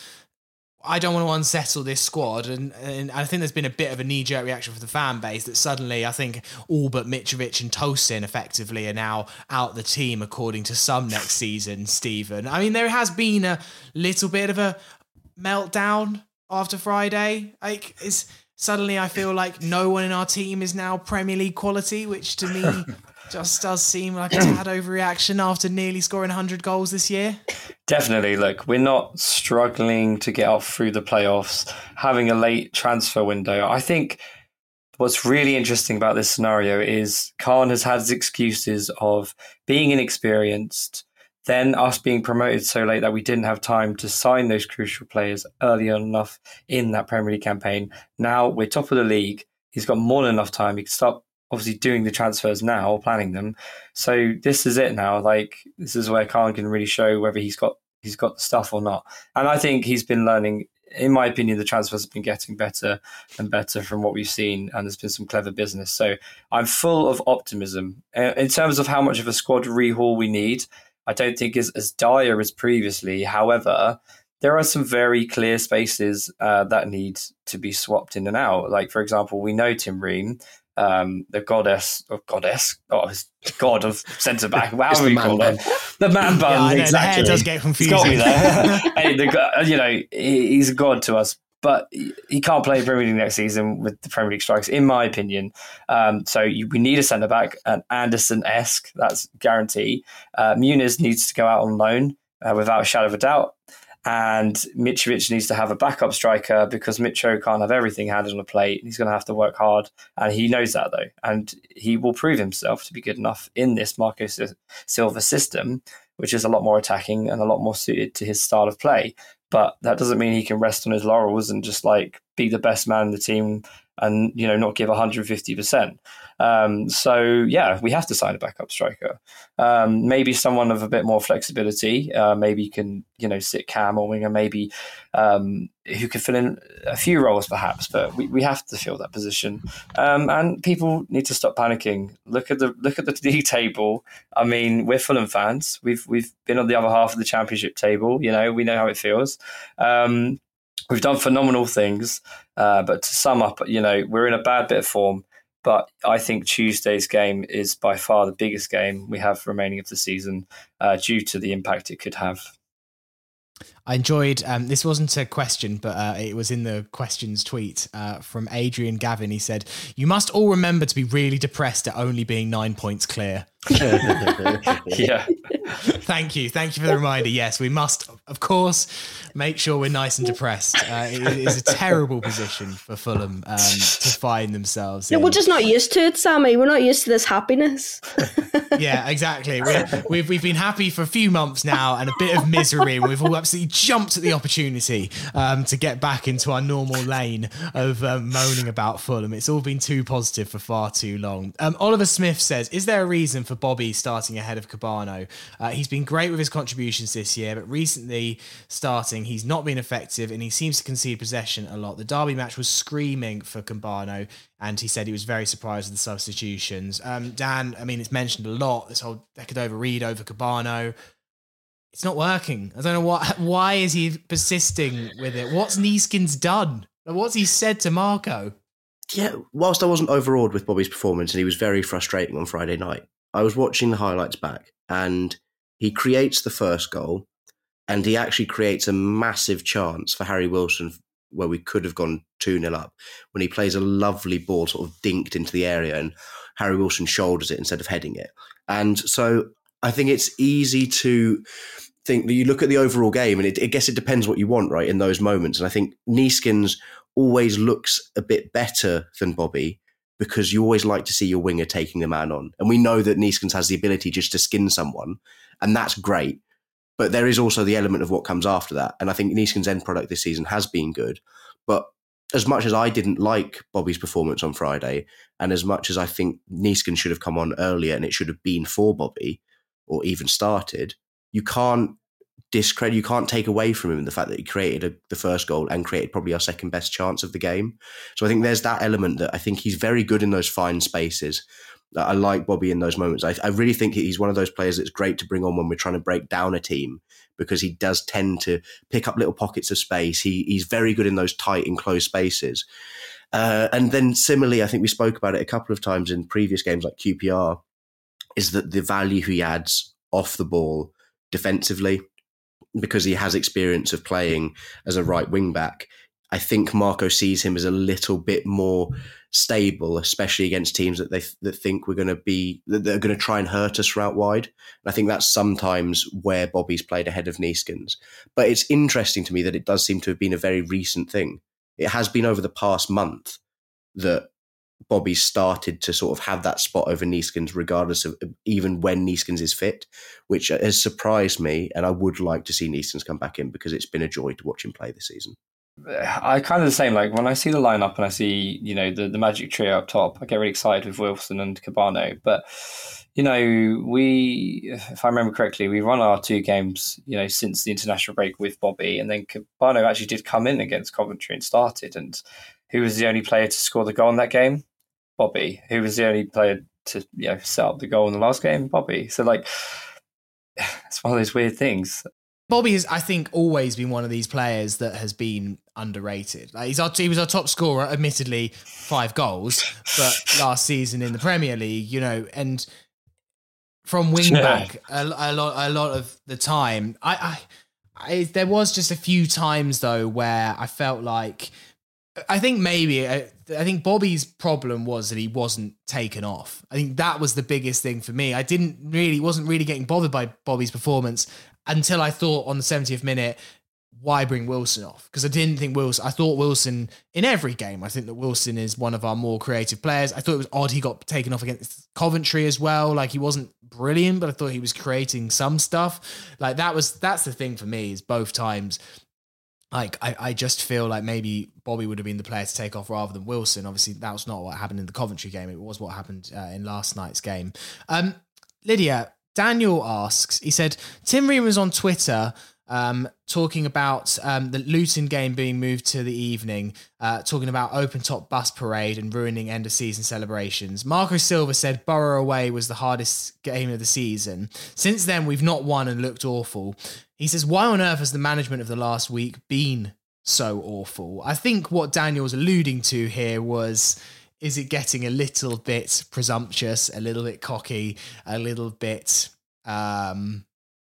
Speaker 3: I don't want to unsettle this squad, and, and I think there's been a bit of a knee-jerk reaction from the fan base that suddenly I think all but Mitrovic and Tosin effectively are now out the team according to some next season, Stephen. I mean, there has been a little bit of a meltdown after Friday. Like, it's suddenly I feel like no one in our team is now Premier League quality, which to me just does seem like a tad overreaction after nearly scoring one hundred goals this year.
Speaker 1: Definitely. Look, we're not struggling to get up through the playoffs, having a late transfer window. I think what's really interesting about this scenario is Khan has had his excuses of being inexperienced, then us being promoted so late that we didn't have time to sign those crucial players early enough in that Premier League campaign. Now we're top of the league. He's got more than enough time. He can start obviously doing the transfers now, planning them. So this is it now. Like, this is where Khan can really show whether he's got he's got the stuff or not. And I think he's been learning. In my opinion, the transfers have been getting better and better from what we've seen, and there's been some clever business. So I'm full of optimism. In terms of how much of a squad rehaul we need, I don't think is as dire as previously. However, there are some very clear spaces uh, that need to be swapped in and out. Like, for example, we know Tim Ream, um, the goddess or goddess, oh, his god of centre back. How we call it? The man bun.
Speaker 3: Yeah, I know,
Speaker 1: exactly.
Speaker 3: the hair does get
Speaker 1: He's
Speaker 3: confusing.
Speaker 1: got me there. Hey, the, go- you know, he- he's a god to us, but he can't play Premier League next season with the Premier League strikes, in my opinion. Um, so you, we need a centre back, an Anderson-esque. That's guarantee. Uh, Muniz needs to go out on loan uh, without a shadow of a doubt. And Mitrovic needs to have a backup striker because Mitro can't have everything handed on a plate. He's going to have to work hard, and he knows that, though. And he will prove himself to be good enough in this Marco Silva system, which is a lot more attacking and a lot more suited to his style of play. But that doesn't mean he can rest on his laurels and just like be the best man in the team and, you know, not give one hundred fifty percent. Um, so, yeah, we have to sign a backup striker. Um, maybe someone of a bit more flexibility. Uh, maybe you can, you know, sit Cam or winger, maybe um, who can fill in a few roles perhaps, but we, we have to fill that position. Um, and people need to stop panicking. Look at the look at the league table. I mean, we're Fulham fans. We've we've been on the other half of the Championship table. You know, we know how it feels. Um, we've done phenomenal things, uh, but to sum up, you know, we're in a bad bit of form. But I think Tuesday's game is by far the biggest game we have remaining of the season uh, due to the impact it could have.
Speaker 3: I enjoyed, um, this wasn't a question, but uh, it was in the questions tweet uh, from Adrian Gavin. He said, "You must all remember to be really depressed at only being nine points clear."
Speaker 1: Yeah.
Speaker 3: Thank you. Thank you for the reminder. Yes, we must, of course, make sure we're nice and depressed. Uh, it, it is a terrible position for Fulham um, to find themselves
Speaker 6: No,
Speaker 3: in.
Speaker 6: we're just not used to it, Sammy. We're not used to this happiness.
Speaker 3: Yeah, exactly. We're, we've we've been happy for a few months now, and a bit of misery, and we've all absolutely jumped at the opportunity um, to get back into our normal lane of um, moaning about Fulham. It's all been too positive for far too long. Um, Oliver Smith says, "Is there a reason for Bobby starting ahead of Cabano? Uh, he's been great with his contributions this year, but recently starting, he's not been effective, and he seems to concede possession a lot. The Derby match was screaming for Cabano, and he said he was very surprised with the substitutions." Um, Dan, I mean, it's mentioned a lot, this whole Decordova Reid over Cabano. it's not working. I don't know what. Why is he persisting with it? What's Neeskens done? What's he said to Marco?
Speaker 5: Yeah, whilst I wasn't overawed with Bobby's performance and he was very frustrating on Friday night, I was watching the highlights back and he creates the first goal and he actually creates a massive chance for Harry Wilson where we could have gone two nil up when he plays a lovely ball sort of dinked into the area and Harry Wilson shoulders it instead of heading it. And so I think it's easy to think that you look at the overall game and it, I guess it depends what you want, right, in those moments. And I think Neeskens always looks a bit better than Bobby because you always like to see your winger taking the man on. And we know that Neeskens has the ability just to skin someone, and that's great. But there is also the element of what comes after that. And I think Neeskens' end product this season has been good. But as much as I didn't like Bobby's performance on Friday, and as much as I think Neeskens should have come on earlier and it should have been for Bobby or even started, you can't discredit, you can't take away from him the fact that he created a, the first goal and created probably our second best chance of the game. So I think there's that element that I think he's very good in those fine spaces. I like Bobby in those moments. I, I really think he's one of those players that's great to bring on when we're trying to break down a team because he does tend to pick up little pockets of space. He He's very good in those tight, enclosed spaces. Uh, and then similarly, I think we spoke about it a couple of times in previous games like Q P R, is that the value he adds off the ball defensively, because he has experience of playing as a right wing back. I think Marco sees him as a little bit more stable, especially against teams that they that think we're going to be that are going to try and hurt us from out wide. And I think that's sometimes where Bobby's played ahead of Neeskens. But it's interesting to me that it does seem to have been a very recent thing. It has been over the past month that Bobby started to sort of have that spot over Neeskens, regardless of even when Neeskens is fit, which has surprised me. And I would like to see Neeskens come back in because it's been a joy to watch him play this season.
Speaker 1: I kind of the same. Like when I see the lineup and I see, you know, the, the magic trio up top, I get really excited with Wilson and Cabano. But, you know, we, if I remember correctly, we run our two games, you know, since the international break with Bobby, and then Cabano actually did come in against Coventry and started. And who was the only player to score the goal in that game? Bobby. Who was the only player to, you know, set up the goal in the last game? Bobby. So, like, it's one of those weird things.
Speaker 3: Bobby has, I think, always been one of these players that has been underrated. Like he's our, he was our top scorer, admittedly, five goals, but last season in the Premier League, you know, and from wing back a, a lot, a lot of the time, I, I, I, there was just a few times though where I felt like, I think maybe, I, I think Bobby's problem was that he wasn't taken off. I think that was the biggest thing for me. I didn't really, wasn't really getting bothered by Bobby's performance until I thought on the seventieth minute, why bring Wilson off? Because I didn't think Wilson, I thought Wilson in every game, I think that Wilson is one of our more creative players. I thought it was odd he got taken off against Coventry as well. Like he wasn't brilliant, but I thought he was creating some stuff. Like that was, that's the thing for me is both times. Like, I, I just feel like maybe Bobby would have been the player to take off rather than Wilson. Obviously, that was not what happened in the Coventry game. It was what happened uh, in last night's game. Um, Lydia, Daniel asks, he said, Tim Ream was on Twitter um, talking about um, the Luton game being moved to the evening, uh, talking about open top bus parade and ruining end of season celebrations. Marco Silva said Borough away was the hardest game of the season. Since then, we've not won and looked awful. He says, why on earth has the management of the last week been so awful? I think what Daniel was alluding to here was, is it getting a little bit presumptuous, a little bit cocky, a little bit um,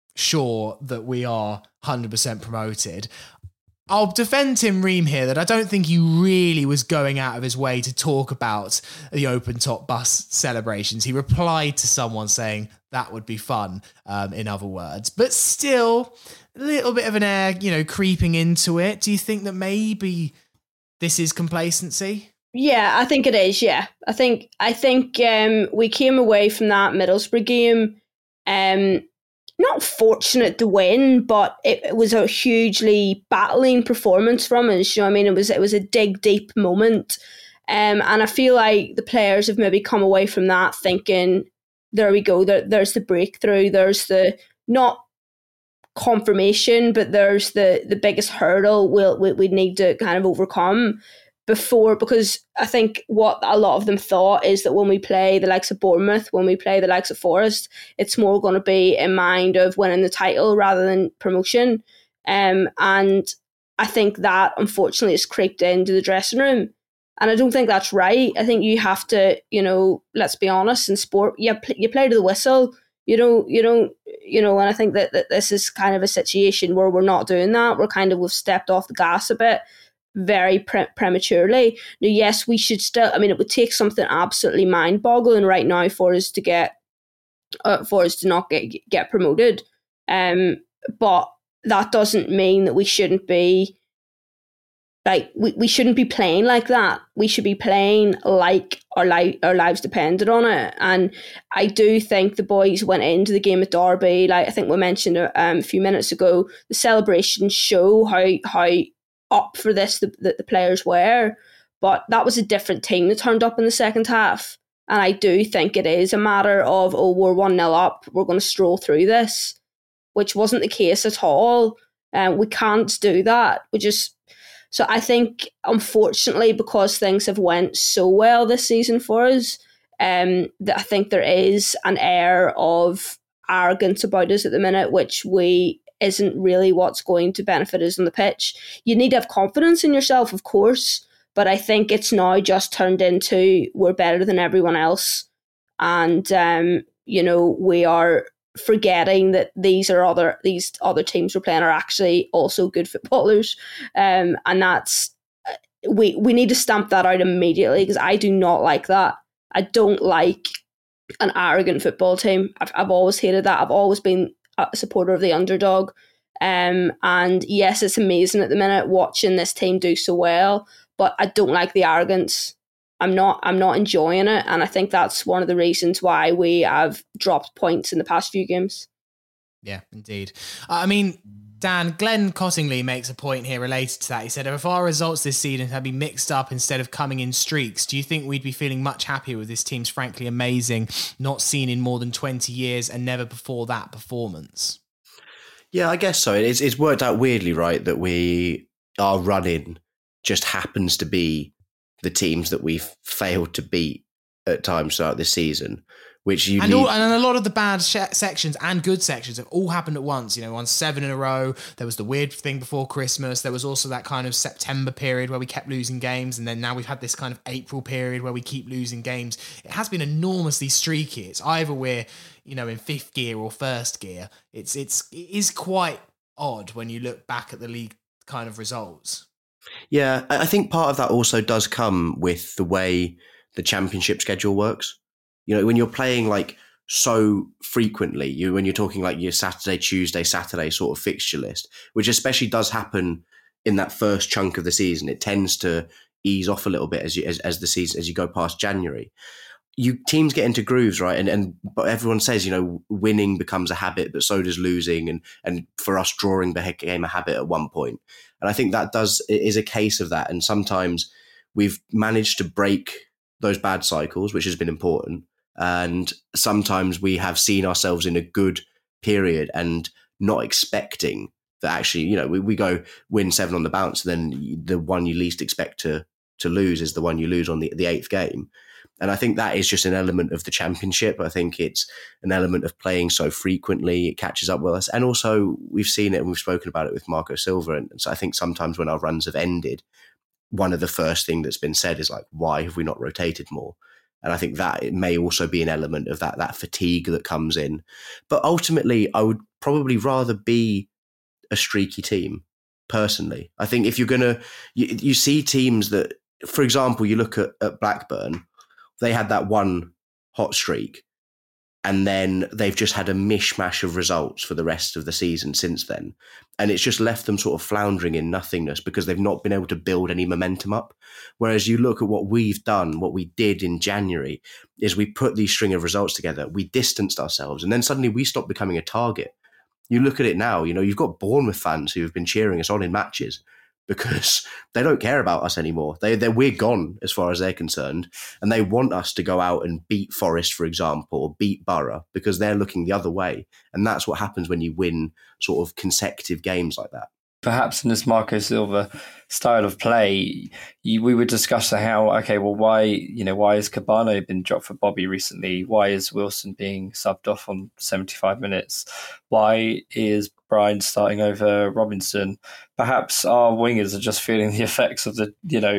Speaker 3: sure that we are one hundred percent promoted? I'll defend Tim Ream here that I don't think he really was going out of his way to talk about the open top bus celebrations. He replied to someone saying that would be fun, um, in other words. But still, a little bit of an air, you know, creeping into it. Do you think that maybe this is complacency?
Speaker 6: Yeah, I think it is, yeah. I think I think um, we came away from that Middlesbrough game um, not fortunate to win, but it, it was a hugely battling performance from us. You know what I mean? It was it was a dig deep moment. Um, and I feel like the players have maybe come away from that thinking, there we go, there, there's the breakthrough, there's the, not confirmation, but there's the, the biggest hurdle we'll, we, we need to kind of overcome. before, because I think what a lot of them thought is that when we play the likes of Bournemouth, when we play the likes of Forest, it's more going to be in mind of winning the title rather than promotion. Um, and I think that unfortunately has creeped into the dressing room. And I don't think that's right. I think you have to, you know, let's be honest, in sport, you, pl- you play to the whistle. You don't, you don't, you know, and I think that, that this is kind of a situation where we're not doing that. We're kind of, we've stepped off the gas a bit very pre- prematurely. Now, yes, we should still, I mean, it would take something absolutely mind-boggling right now for us to get, uh, for us to not get get promoted. Um, but that doesn't mean that we shouldn't be, like, we, we shouldn't be playing like that. We should be playing like our, li- our lives depended on it. And I do think the boys went into the game at Derby, like I think we mentioned um, a few minutes ago, the celebrations show how how up for this that the, the players were. But that was a different team that turned up in the second half. And I do think it is a matter of, oh, we're one nil up, we're going to stroll through this, which wasn't the case at all. Um, we can't do that. We just... So I think, unfortunately, because things have went so well this season for us, um, that I think there is an air of arrogance about us at the minute, which we isn't really what's going to benefit us on the pitch. You need to have confidence in yourself, of course, but I think it's now just turned into we're better than everyone else, and um, you know, we are forgetting that these are other these other teams we're playing are actually also good footballers, um, and that's we we need to stamp that out immediately, because I do not like that. I don't like an arrogant football team. I've I've always hated that. I've always been a supporter of the underdog, um, and yes, it's amazing at the minute watching this team do so well, but I don't like the arrogance. I'm not I'm not enjoying it, and I think that's one of the reasons why we have dropped points in the past few games.
Speaker 3: Yeah, indeed. Uh, I mean, Dan, Glenn Cottingley makes a point here related to that. He said, if our results this season had been mixed up instead of coming in streaks, do you think we'd be feeling much happier with this team's frankly amazing, not seen in more than twenty years and never before that performance?
Speaker 5: Yeah, I guess so. It's, it's worked out weirdly, right, that we, our run-in just happens to be the teams that we've failed to beat at times throughout this season, which you
Speaker 3: and,
Speaker 5: need...
Speaker 3: all, and a lot of the bad sh- sections and good sections have all happened at once. You know, won seven in a row. There was the weird thing before Christmas. There was also that kind of September period where we kept losing games, and then now we've had this kind of April period where we keep losing games. It has been enormously streaky. It's either we're, you know, in fifth gear or first gear. It's it's it is quite odd when you look back at the league kind of results.
Speaker 5: Yeah, I think part of that also does come with the way the championship schedule works. You know, when you're playing like so frequently, you when you're talking like your Saturday, Tuesday, Saturday sort of fixture list, which especially does happen in that first chunk of the season, it tends to ease off a little bit as you as, as the season as you go past January. You teams get into grooves, right? And and but everyone says, you know, winning becomes a habit, but so does losing, and and for us, drawing became a habit at one point. And I think that does is a case of that. And sometimes we've managed to break those bad cycles, which has been important. And sometimes we have seen ourselves in a good period and not expecting that actually, you know, we, we go win seven on the bounce, and then the one you least expect to to lose is the one you lose on the, the eighth game. And I think that is just an element of the championship. I think it's an element of playing so frequently, it catches up with us. And also we've seen it and we've spoken about it with Marco Silva. And so I think sometimes when our runs have ended, one of the first things that's been said is like, why have we not rotated more? And I think that it may also be an element of that, that fatigue that comes in. But ultimately, I would probably rather be a streaky team, personally. I think if you're going to, you, you see teams that, for example, you look at, at Blackburn, they had that one hot streak, and then they've just had a mishmash of results for the rest of the season since then. And it's just left them sort of floundering in nothingness because they've not been able to build any momentum up. Whereas you look at what we've done, what we did in January, is we put these string of results together, we distanced ourselves, and then suddenly we stopped becoming a target. You look at it now, you know, you've got Bournemouth fans who have been cheering us on in matches because they don't care about us anymore. They, they're, we're gone as far as they're concerned. And they want us to go out and beat Forest, for example, or beat Borough because they're looking the other way. And that's what happens when you win sort of consecutive games like that.
Speaker 1: perhaps in this Marco Silva style of play, you, we would discuss how, okay, well, why, you know, why has Cabano been dropped for Bobby recently? Why is Wilson being subbed off on seventy-five minutes? Why is Brian starting over Robinson? Perhaps our wingers are just feeling the effects of the, you know,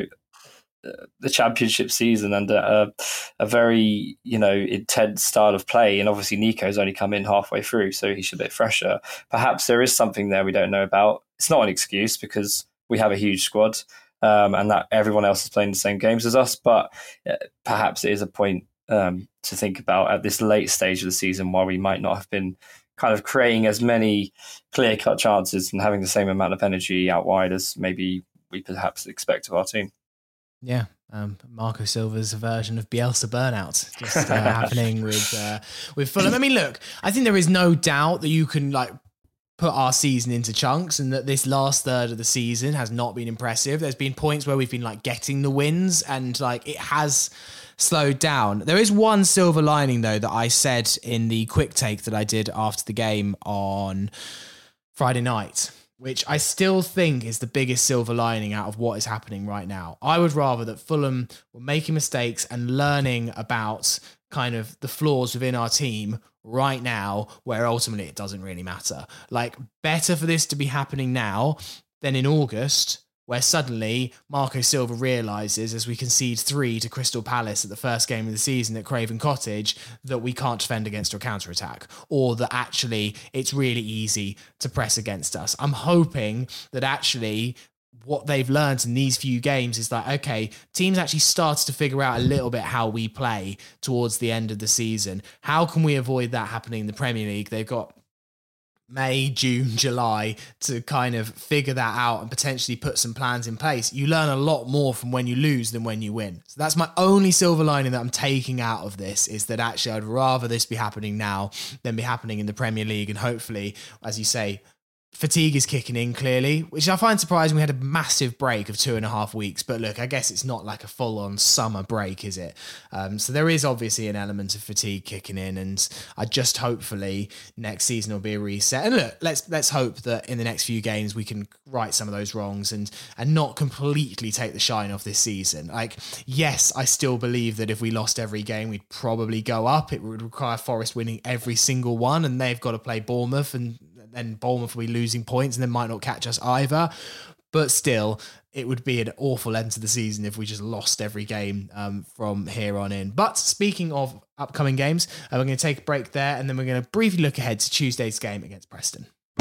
Speaker 1: the championship season and a, a very, you know, intense style of play. And obviously Nico's only come in halfway through, so he's a bit fresher. Perhaps there is something there we don't know about. It's not an excuse because we have a huge squad um, and that everyone else is playing the same games as us. But uh, perhaps it is a point um, to think about at this late stage of the season why we might not have been kind of creating as many clear-cut chances and having the same amount of energy out wide as maybe we perhaps expect of our team.
Speaker 3: Yeah, um, Marco Silva's version of Bielsa burnout just uh, happening with uh, with Fulham. I mean, look, I think there is no doubt that you can like put our season into chunks and that this last third of the season has not been impressive. There's been points where we've been like getting the wins and like it has slowed down. There is one silver lining though that I said in the quick take that I did after the game on Friday night, which I still think is the biggest silver lining out of what is happening right now. I would rather that Fulham were making mistakes and learning about kind of the flaws within our team right now, where ultimately it doesn't really matter. Like, better for this to be happening now than in August, where suddenly Marco Silva realises, as we concede three to Crystal Palace at the first game of the season at Craven Cottage, that we can't defend against a counter-attack, or that actually it's really easy to press against us. I'm hoping that actually what they've learned in these few games is that, okay, teams actually started to figure out a little bit how we play towards the end of the season. How can we avoid that happening in the Premier League? They've got May, June, July to kind of figure that out and potentially put some plans in place. You learn a lot more from when you lose than when you win. So that's my only silver lining that I'm taking out of this, is that actually I'd rather this be happening now than be happening in the Premier League. And hopefully, as you say, fatigue is kicking in clearly, which I find surprising. We had a massive break of two and a half weeks, but look, I guess it's not like a full-on summer break, is it? Um, so there is obviously an element of fatigue kicking in, and I just hopefully next season will be a reset. And look, let's let's hope that in the next few games we can right some of those wrongs and and not completely take the shine off this season. Like, yes, I still believe that if we lost every game, we'd probably go up. It would require Forest winning every single one, and they've got to play Bournemouth, and and Bournemouth will be losing points and they might not catch us either. But still, it would be an awful end to the season if we just lost every game um, from here on in. But speaking of upcoming games, uh, we're going to take a break there, and then we're going to briefly look ahead to Tuesday's game against Preston.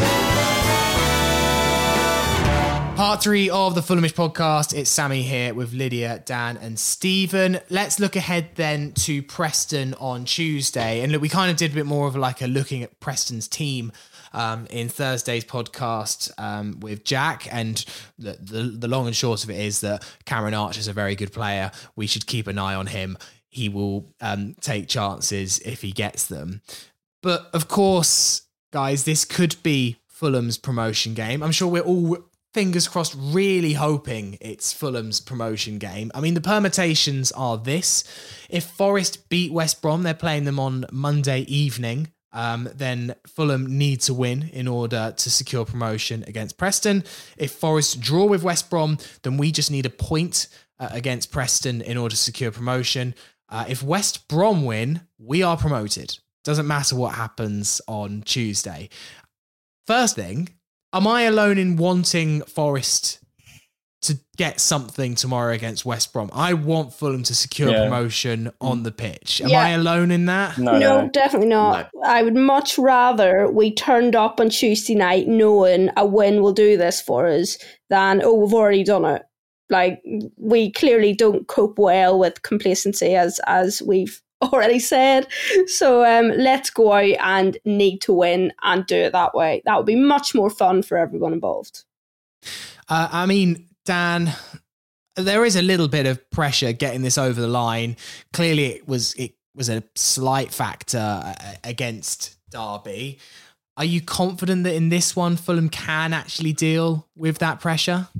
Speaker 3: Part three of the Fulhamish podcast. It's Sammy here with Lydia, Dan and Stephen. Let's look ahead then to Preston on Tuesday. And look, we kind of did a bit more of like a looking at Preston's team Um, in Thursday's podcast um, with Jack, and the, the the long and short of it is that Cameron Archer is a very good player. We should keep an eye on him. He will um, take chances if he gets them. But of course, guys, this could be Fulham's promotion game. I'm sure we're all, fingers crossed, really hoping it's Fulham's promotion game. I mean, the permutations are this. If Forest beat West Brom, they're playing them on Monday evening. Um, then Fulham need to win in order to secure promotion against Preston. If Forest draw with West Brom, then we just need a point uh, against Preston in order to secure promotion. Uh, if West Brom win, we are promoted. Doesn't matter what happens on Tuesday. First thing, am I alone in wanting Forest to get something tomorrow against West Brom? I want Fulham to secure yeah. promotion on the pitch. Am yeah. I alone in that?
Speaker 6: No, no, no. definitely not. No. I would much rather we turned up on Tuesday night knowing a win will do this for us than, oh, we've already done it. Like, we clearly don't cope well with complacency, as as we've already said. So um, let's go out and need to win and do it that way. That would be much more fun for everyone involved.
Speaker 3: Uh, I mean, Dan, there is a little bit of pressure getting this over the line. Clearly, it was it was a slight factor against Derby. Are you confident that in this one, Fulham can actually deal with that pressure?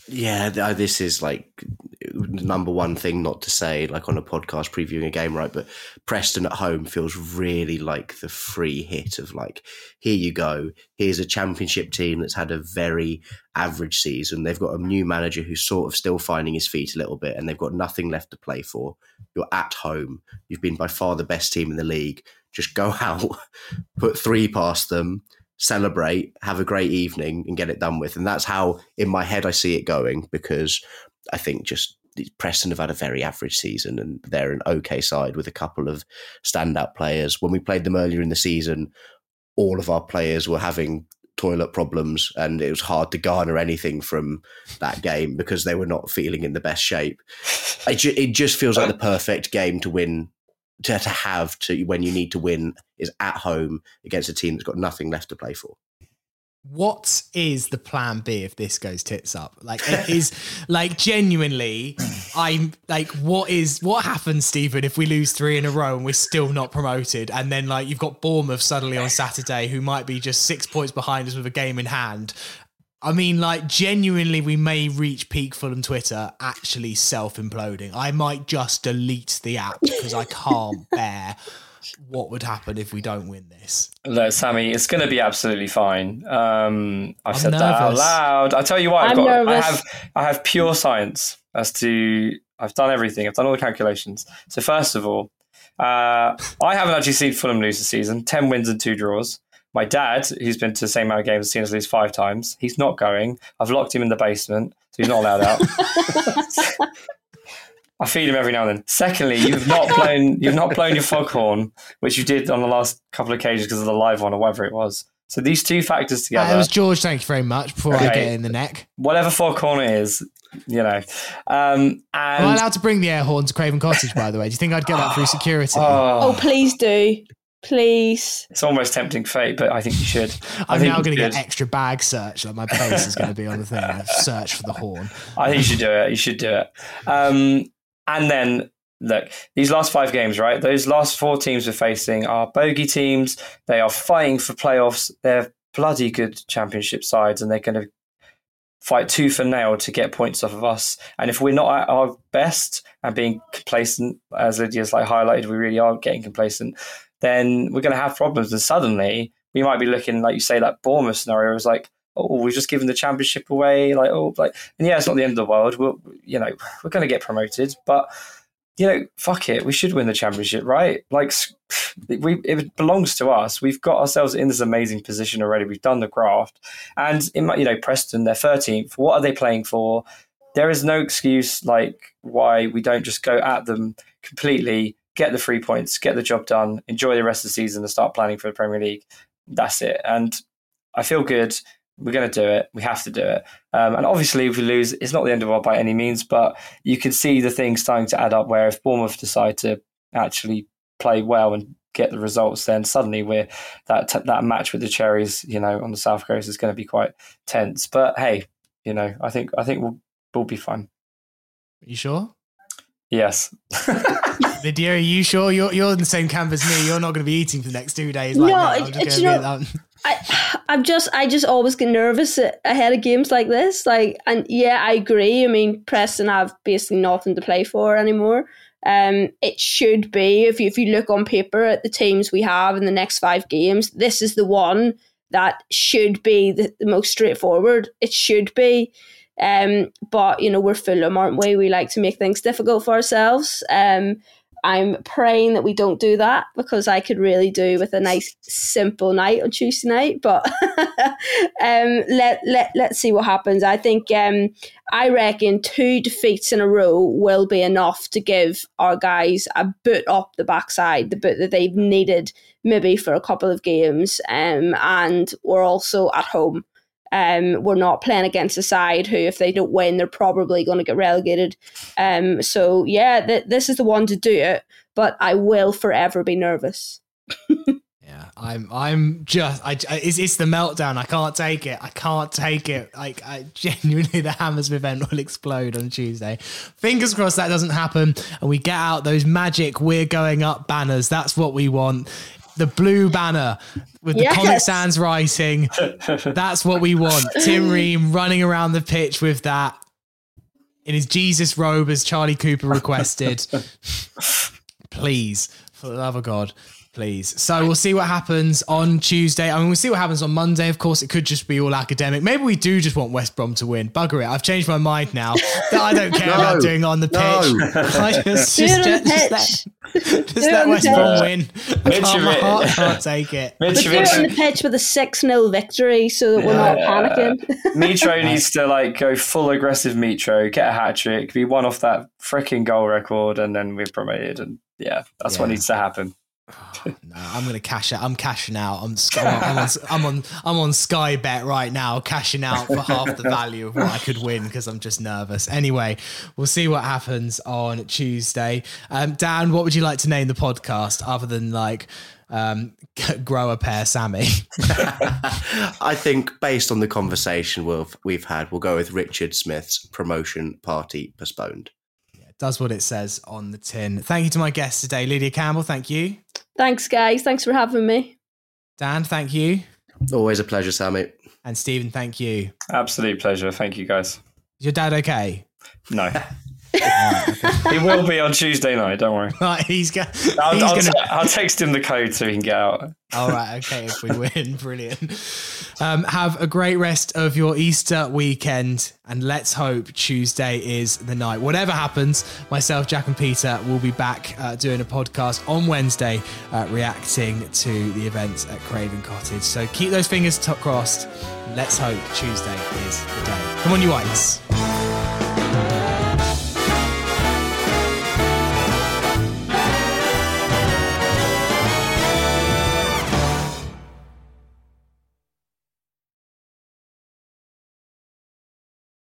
Speaker 5: Yeah, this is like number one thing not to say, like on a podcast previewing a game, right? But Preston at home feels really like the free hit of like, here you go. Here's a championship team that's had a very average season. They've got a new manager who's sort of still finding his feet a little bit, and they've got nothing left to play for. You're at home. You've been by far the best team in the league. Just go out, put three past them, celebrate, have a great evening and get it done with. And that's how in my head I see it going, because I think just Preston have had a very average season and they're an okay side with a couple of standout players. When we played them earlier in the season, all of our players were having toilet problems and it was hard to garner anything from that game because they were not feeling in the best shape. It, ju- it just feels like the perfect game to win, to, to have to when you need to win is at home against a team that's got nothing left to play for.
Speaker 3: What is the plan B if this goes tits up? Like, it is like genuinely, I'm like, what is what happens, Stephen, if we lose three in a row and we're still not promoted? And then like you've got Bournemouth suddenly on Saturday, who might be just six points behind us with a game in hand. I mean, like, genuinely, we may reach peak Fulham Twitter actually self-imploding. I might just delete the app because I can't bear what would happen if we don't win this.
Speaker 1: Look, Sammy, it's going to be absolutely fine. Um, I've
Speaker 3: I'm
Speaker 1: said
Speaker 3: nervous.
Speaker 1: that out loud. I tell you what, I've
Speaker 6: I'm
Speaker 1: got. I
Speaker 6: nervous.
Speaker 1: have. I have pure science as to. I've done everything. I've done all the calculations. So first of all, uh, I haven't actually seen Fulham lose this season. Ten wins and two draws. My dad, who's been to the same amount of games, has seen us lose five times. He's not going. I've locked him in the basement, so he's not allowed out. I feed him every now and then. Secondly, you've not blown you've not blown your foghorn, which you did on the last couple of occasions because of the live one or whatever it was. So these two factors together.
Speaker 3: Uh, it was George, thank you very much, before
Speaker 1: Okay.
Speaker 3: I get in the neck.
Speaker 1: Whatever foghorn it is, you know. Um, and
Speaker 3: Am I allowed to bring the air horn to Craven Cottage, by the way? Do you think I'd get that through security?
Speaker 1: oh,
Speaker 6: Oh, please do. Please.
Speaker 1: it's almost tempting fate, but I think you should. I
Speaker 3: I'm
Speaker 1: think
Speaker 3: now
Speaker 1: you
Speaker 3: going to get
Speaker 1: should.
Speaker 3: extra bag search. Like my face is going to be on the thing. I've searched for the horn.
Speaker 1: I think you should do it. You should do it. Um, and then, look, these last five games, right? Those last four teams we're facing are bogey teams. They are fighting for playoffs. They're bloody good championship sides, and they're going to fight tooth and nail to get points off of us. And if we're not at our best and being complacent, as Lydia's like highlighted, we really are getting complacent, then we're going to have problems. And suddenly we might be looking, like you say, that Bournemouth scenario is like, oh, we've just given the championship away. Like, oh, like, and yeah, it's not the end of the world. We'll, you know, we're going to get promoted, but you know, fuck it. We should win the championship, right? Like, we, it belongs to us. We've got ourselves in this amazing position already. We've done the graft. And, in, you know, Preston, they're thirteenth. What are they playing for? There is no excuse, like, why we don't just go at them completely, get the three points, get the job done, enjoy the rest of the season and start planning for the Premier League. That's it. And I feel good. We're going to do it. We have to do it. Um, and obviously, if we lose, it's not the end of the world by any means, but you can see the things starting to add up where if Bournemouth decide to actually play well and get the results, then suddenly we're that t- that match with the Cherries, you know, on the South Coast is going to be quite tense. But hey, you know, I think I think we'll we'll be fine.
Speaker 3: Are you sure?
Speaker 1: Yes.
Speaker 3: Lydia, are you sure? You're you're in the same camp as me. You're not going to be eating for the next two days. Like
Speaker 6: No,
Speaker 3: that. I'm
Speaker 6: it-
Speaker 3: just
Speaker 6: it's
Speaker 3: gonna be
Speaker 6: not-
Speaker 3: that.
Speaker 6: I, I'm just, I just always get nervous ahead of games like this. Like, and yeah, I agree. I mean, Preston have basically nothing to play for anymore. Um, it should be, if you, if you look on paper at the teams we have in the next five games, this is the one that should be the, the most straightforward. It should be. Um, but, you know, we're Fulham, aren't we? We like to make things difficult for ourselves. Um, I'm praying that we don't do that because I could really do with a nice simple night on Tuesday night. But um, let let let's see what happens. I think um, I reckon two defeats in a row will be enough to give our guys a boot up the backside, the boot that they've needed maybe for a couple of games. Um, and we're also at home. Um, we're not playing against a side who, if they don't win, they're probably going to get relegated. Um, so, yeah, th- this is the one to do it, but I will forever be nervous.
Speaker 3: Yeah, I'm. I'm just. I. I- It's, it's the meltdown. I can't take it. I can't take it. Like, I genuinely, the Hammersmith event will explode on Tuesday. Fingers crossed that doesn't happen, and we get out those magic "We're Going Up" banners. That's what we want. The blue banner with the
Speaker 6: Yes.
Speaker 3: Comic Sans writing. That's what we want. Tim Ream running around the pitch with that. in his Jesus robe as Charlie Cooper requested. Please, for the love of God, please. So we'll see what happens on Tuesday. I mean, we'll see what happens on Monday. Of course, it could just be all academic. Maybe we do just want West Brom to win. Bugger it. I've changed my mind now. That I don't care
Speaker 5: no,
Speaker 3: about doing on the pitch.
Speaker 5: No.
Speaker 3: I just,
Speaker 6: Do
Speaker 3: just,
Speaker 6: it on the
Speaker 3: just,
Speaker 6: pitch.
Speaker 3: let, just
Speaker 6: it
Speaker 3: let
Speaker 6: on the
Speaker 3: West
Speaker 6: pitch.
Speaker 3: Brom win. I can't, my
Speaker 1: Mitrovic-
Speaker 3: heart can't take it.
Speaker 6: But do it on the
Speaker 1: Mitrovic,
Speaker 6: pitch with a six nil victory so that we're not
Speaker 1: Yeah.
Speaker 6: panicking.
Speaker 1: Mitro needs to like go full aggressive Mitro, get a hat trick, be one off that freaking goal record, and then we're promoted. And yeah, that's
Speaker 3: Yeah.
Speaker 1: what needs to happen.
Speaker 3: No, I'm gonna cash out. I'm cashing out. I'm, I'm, on, I'm, on, I'm on. I'm on Sky Bet right now, cashing out for half the value of what I could win because I'm just nervous. Anyway, we'll see what happens on Tuesday. Um, Dan, what would you like to name the podcast other than like um, grow a pair, Sammy?
Speaker 5: I think based on the conversation we've, we've had, we'll go with Richard Smith's promotion party postponed.
Speaker 3: Does what it says on the tin. Thank you to my guests today, Lydia Campbell. Thank you,
Speaker 6: Thanks, guys. Thanks for having me.
Speaker 3: Dan. Thank you,
Speaker 5: Always a pleasure, Sammy.
Speaker 3: and Stephen. Thank you.
Speaker 1: Absolute pleasure. Thank you, guys.
Speaker 3: Is your dad okay?
Speaker 1: No. He will be on Tuesday night, don't worry.
Speaker 3: Right, he's, go- he's
Speaker 1: I'll, I'll,
Speaker 3: gonna.
Speaker 1: te- I'll text him the code so he can get out.
Speaker 3: All right, okay, if we win, brilliant. Um, have a great rest of your Easter weekend, and let's hope Tuesday is the night. Whatever happens, myself, Jack and Peter will be back uh, doing a podcast on Wednesday, uh, reacting to the events at Craven Cottage. So keep those fingers t- crossed. Let's hope Tuesday is the day. Come on, you Whites.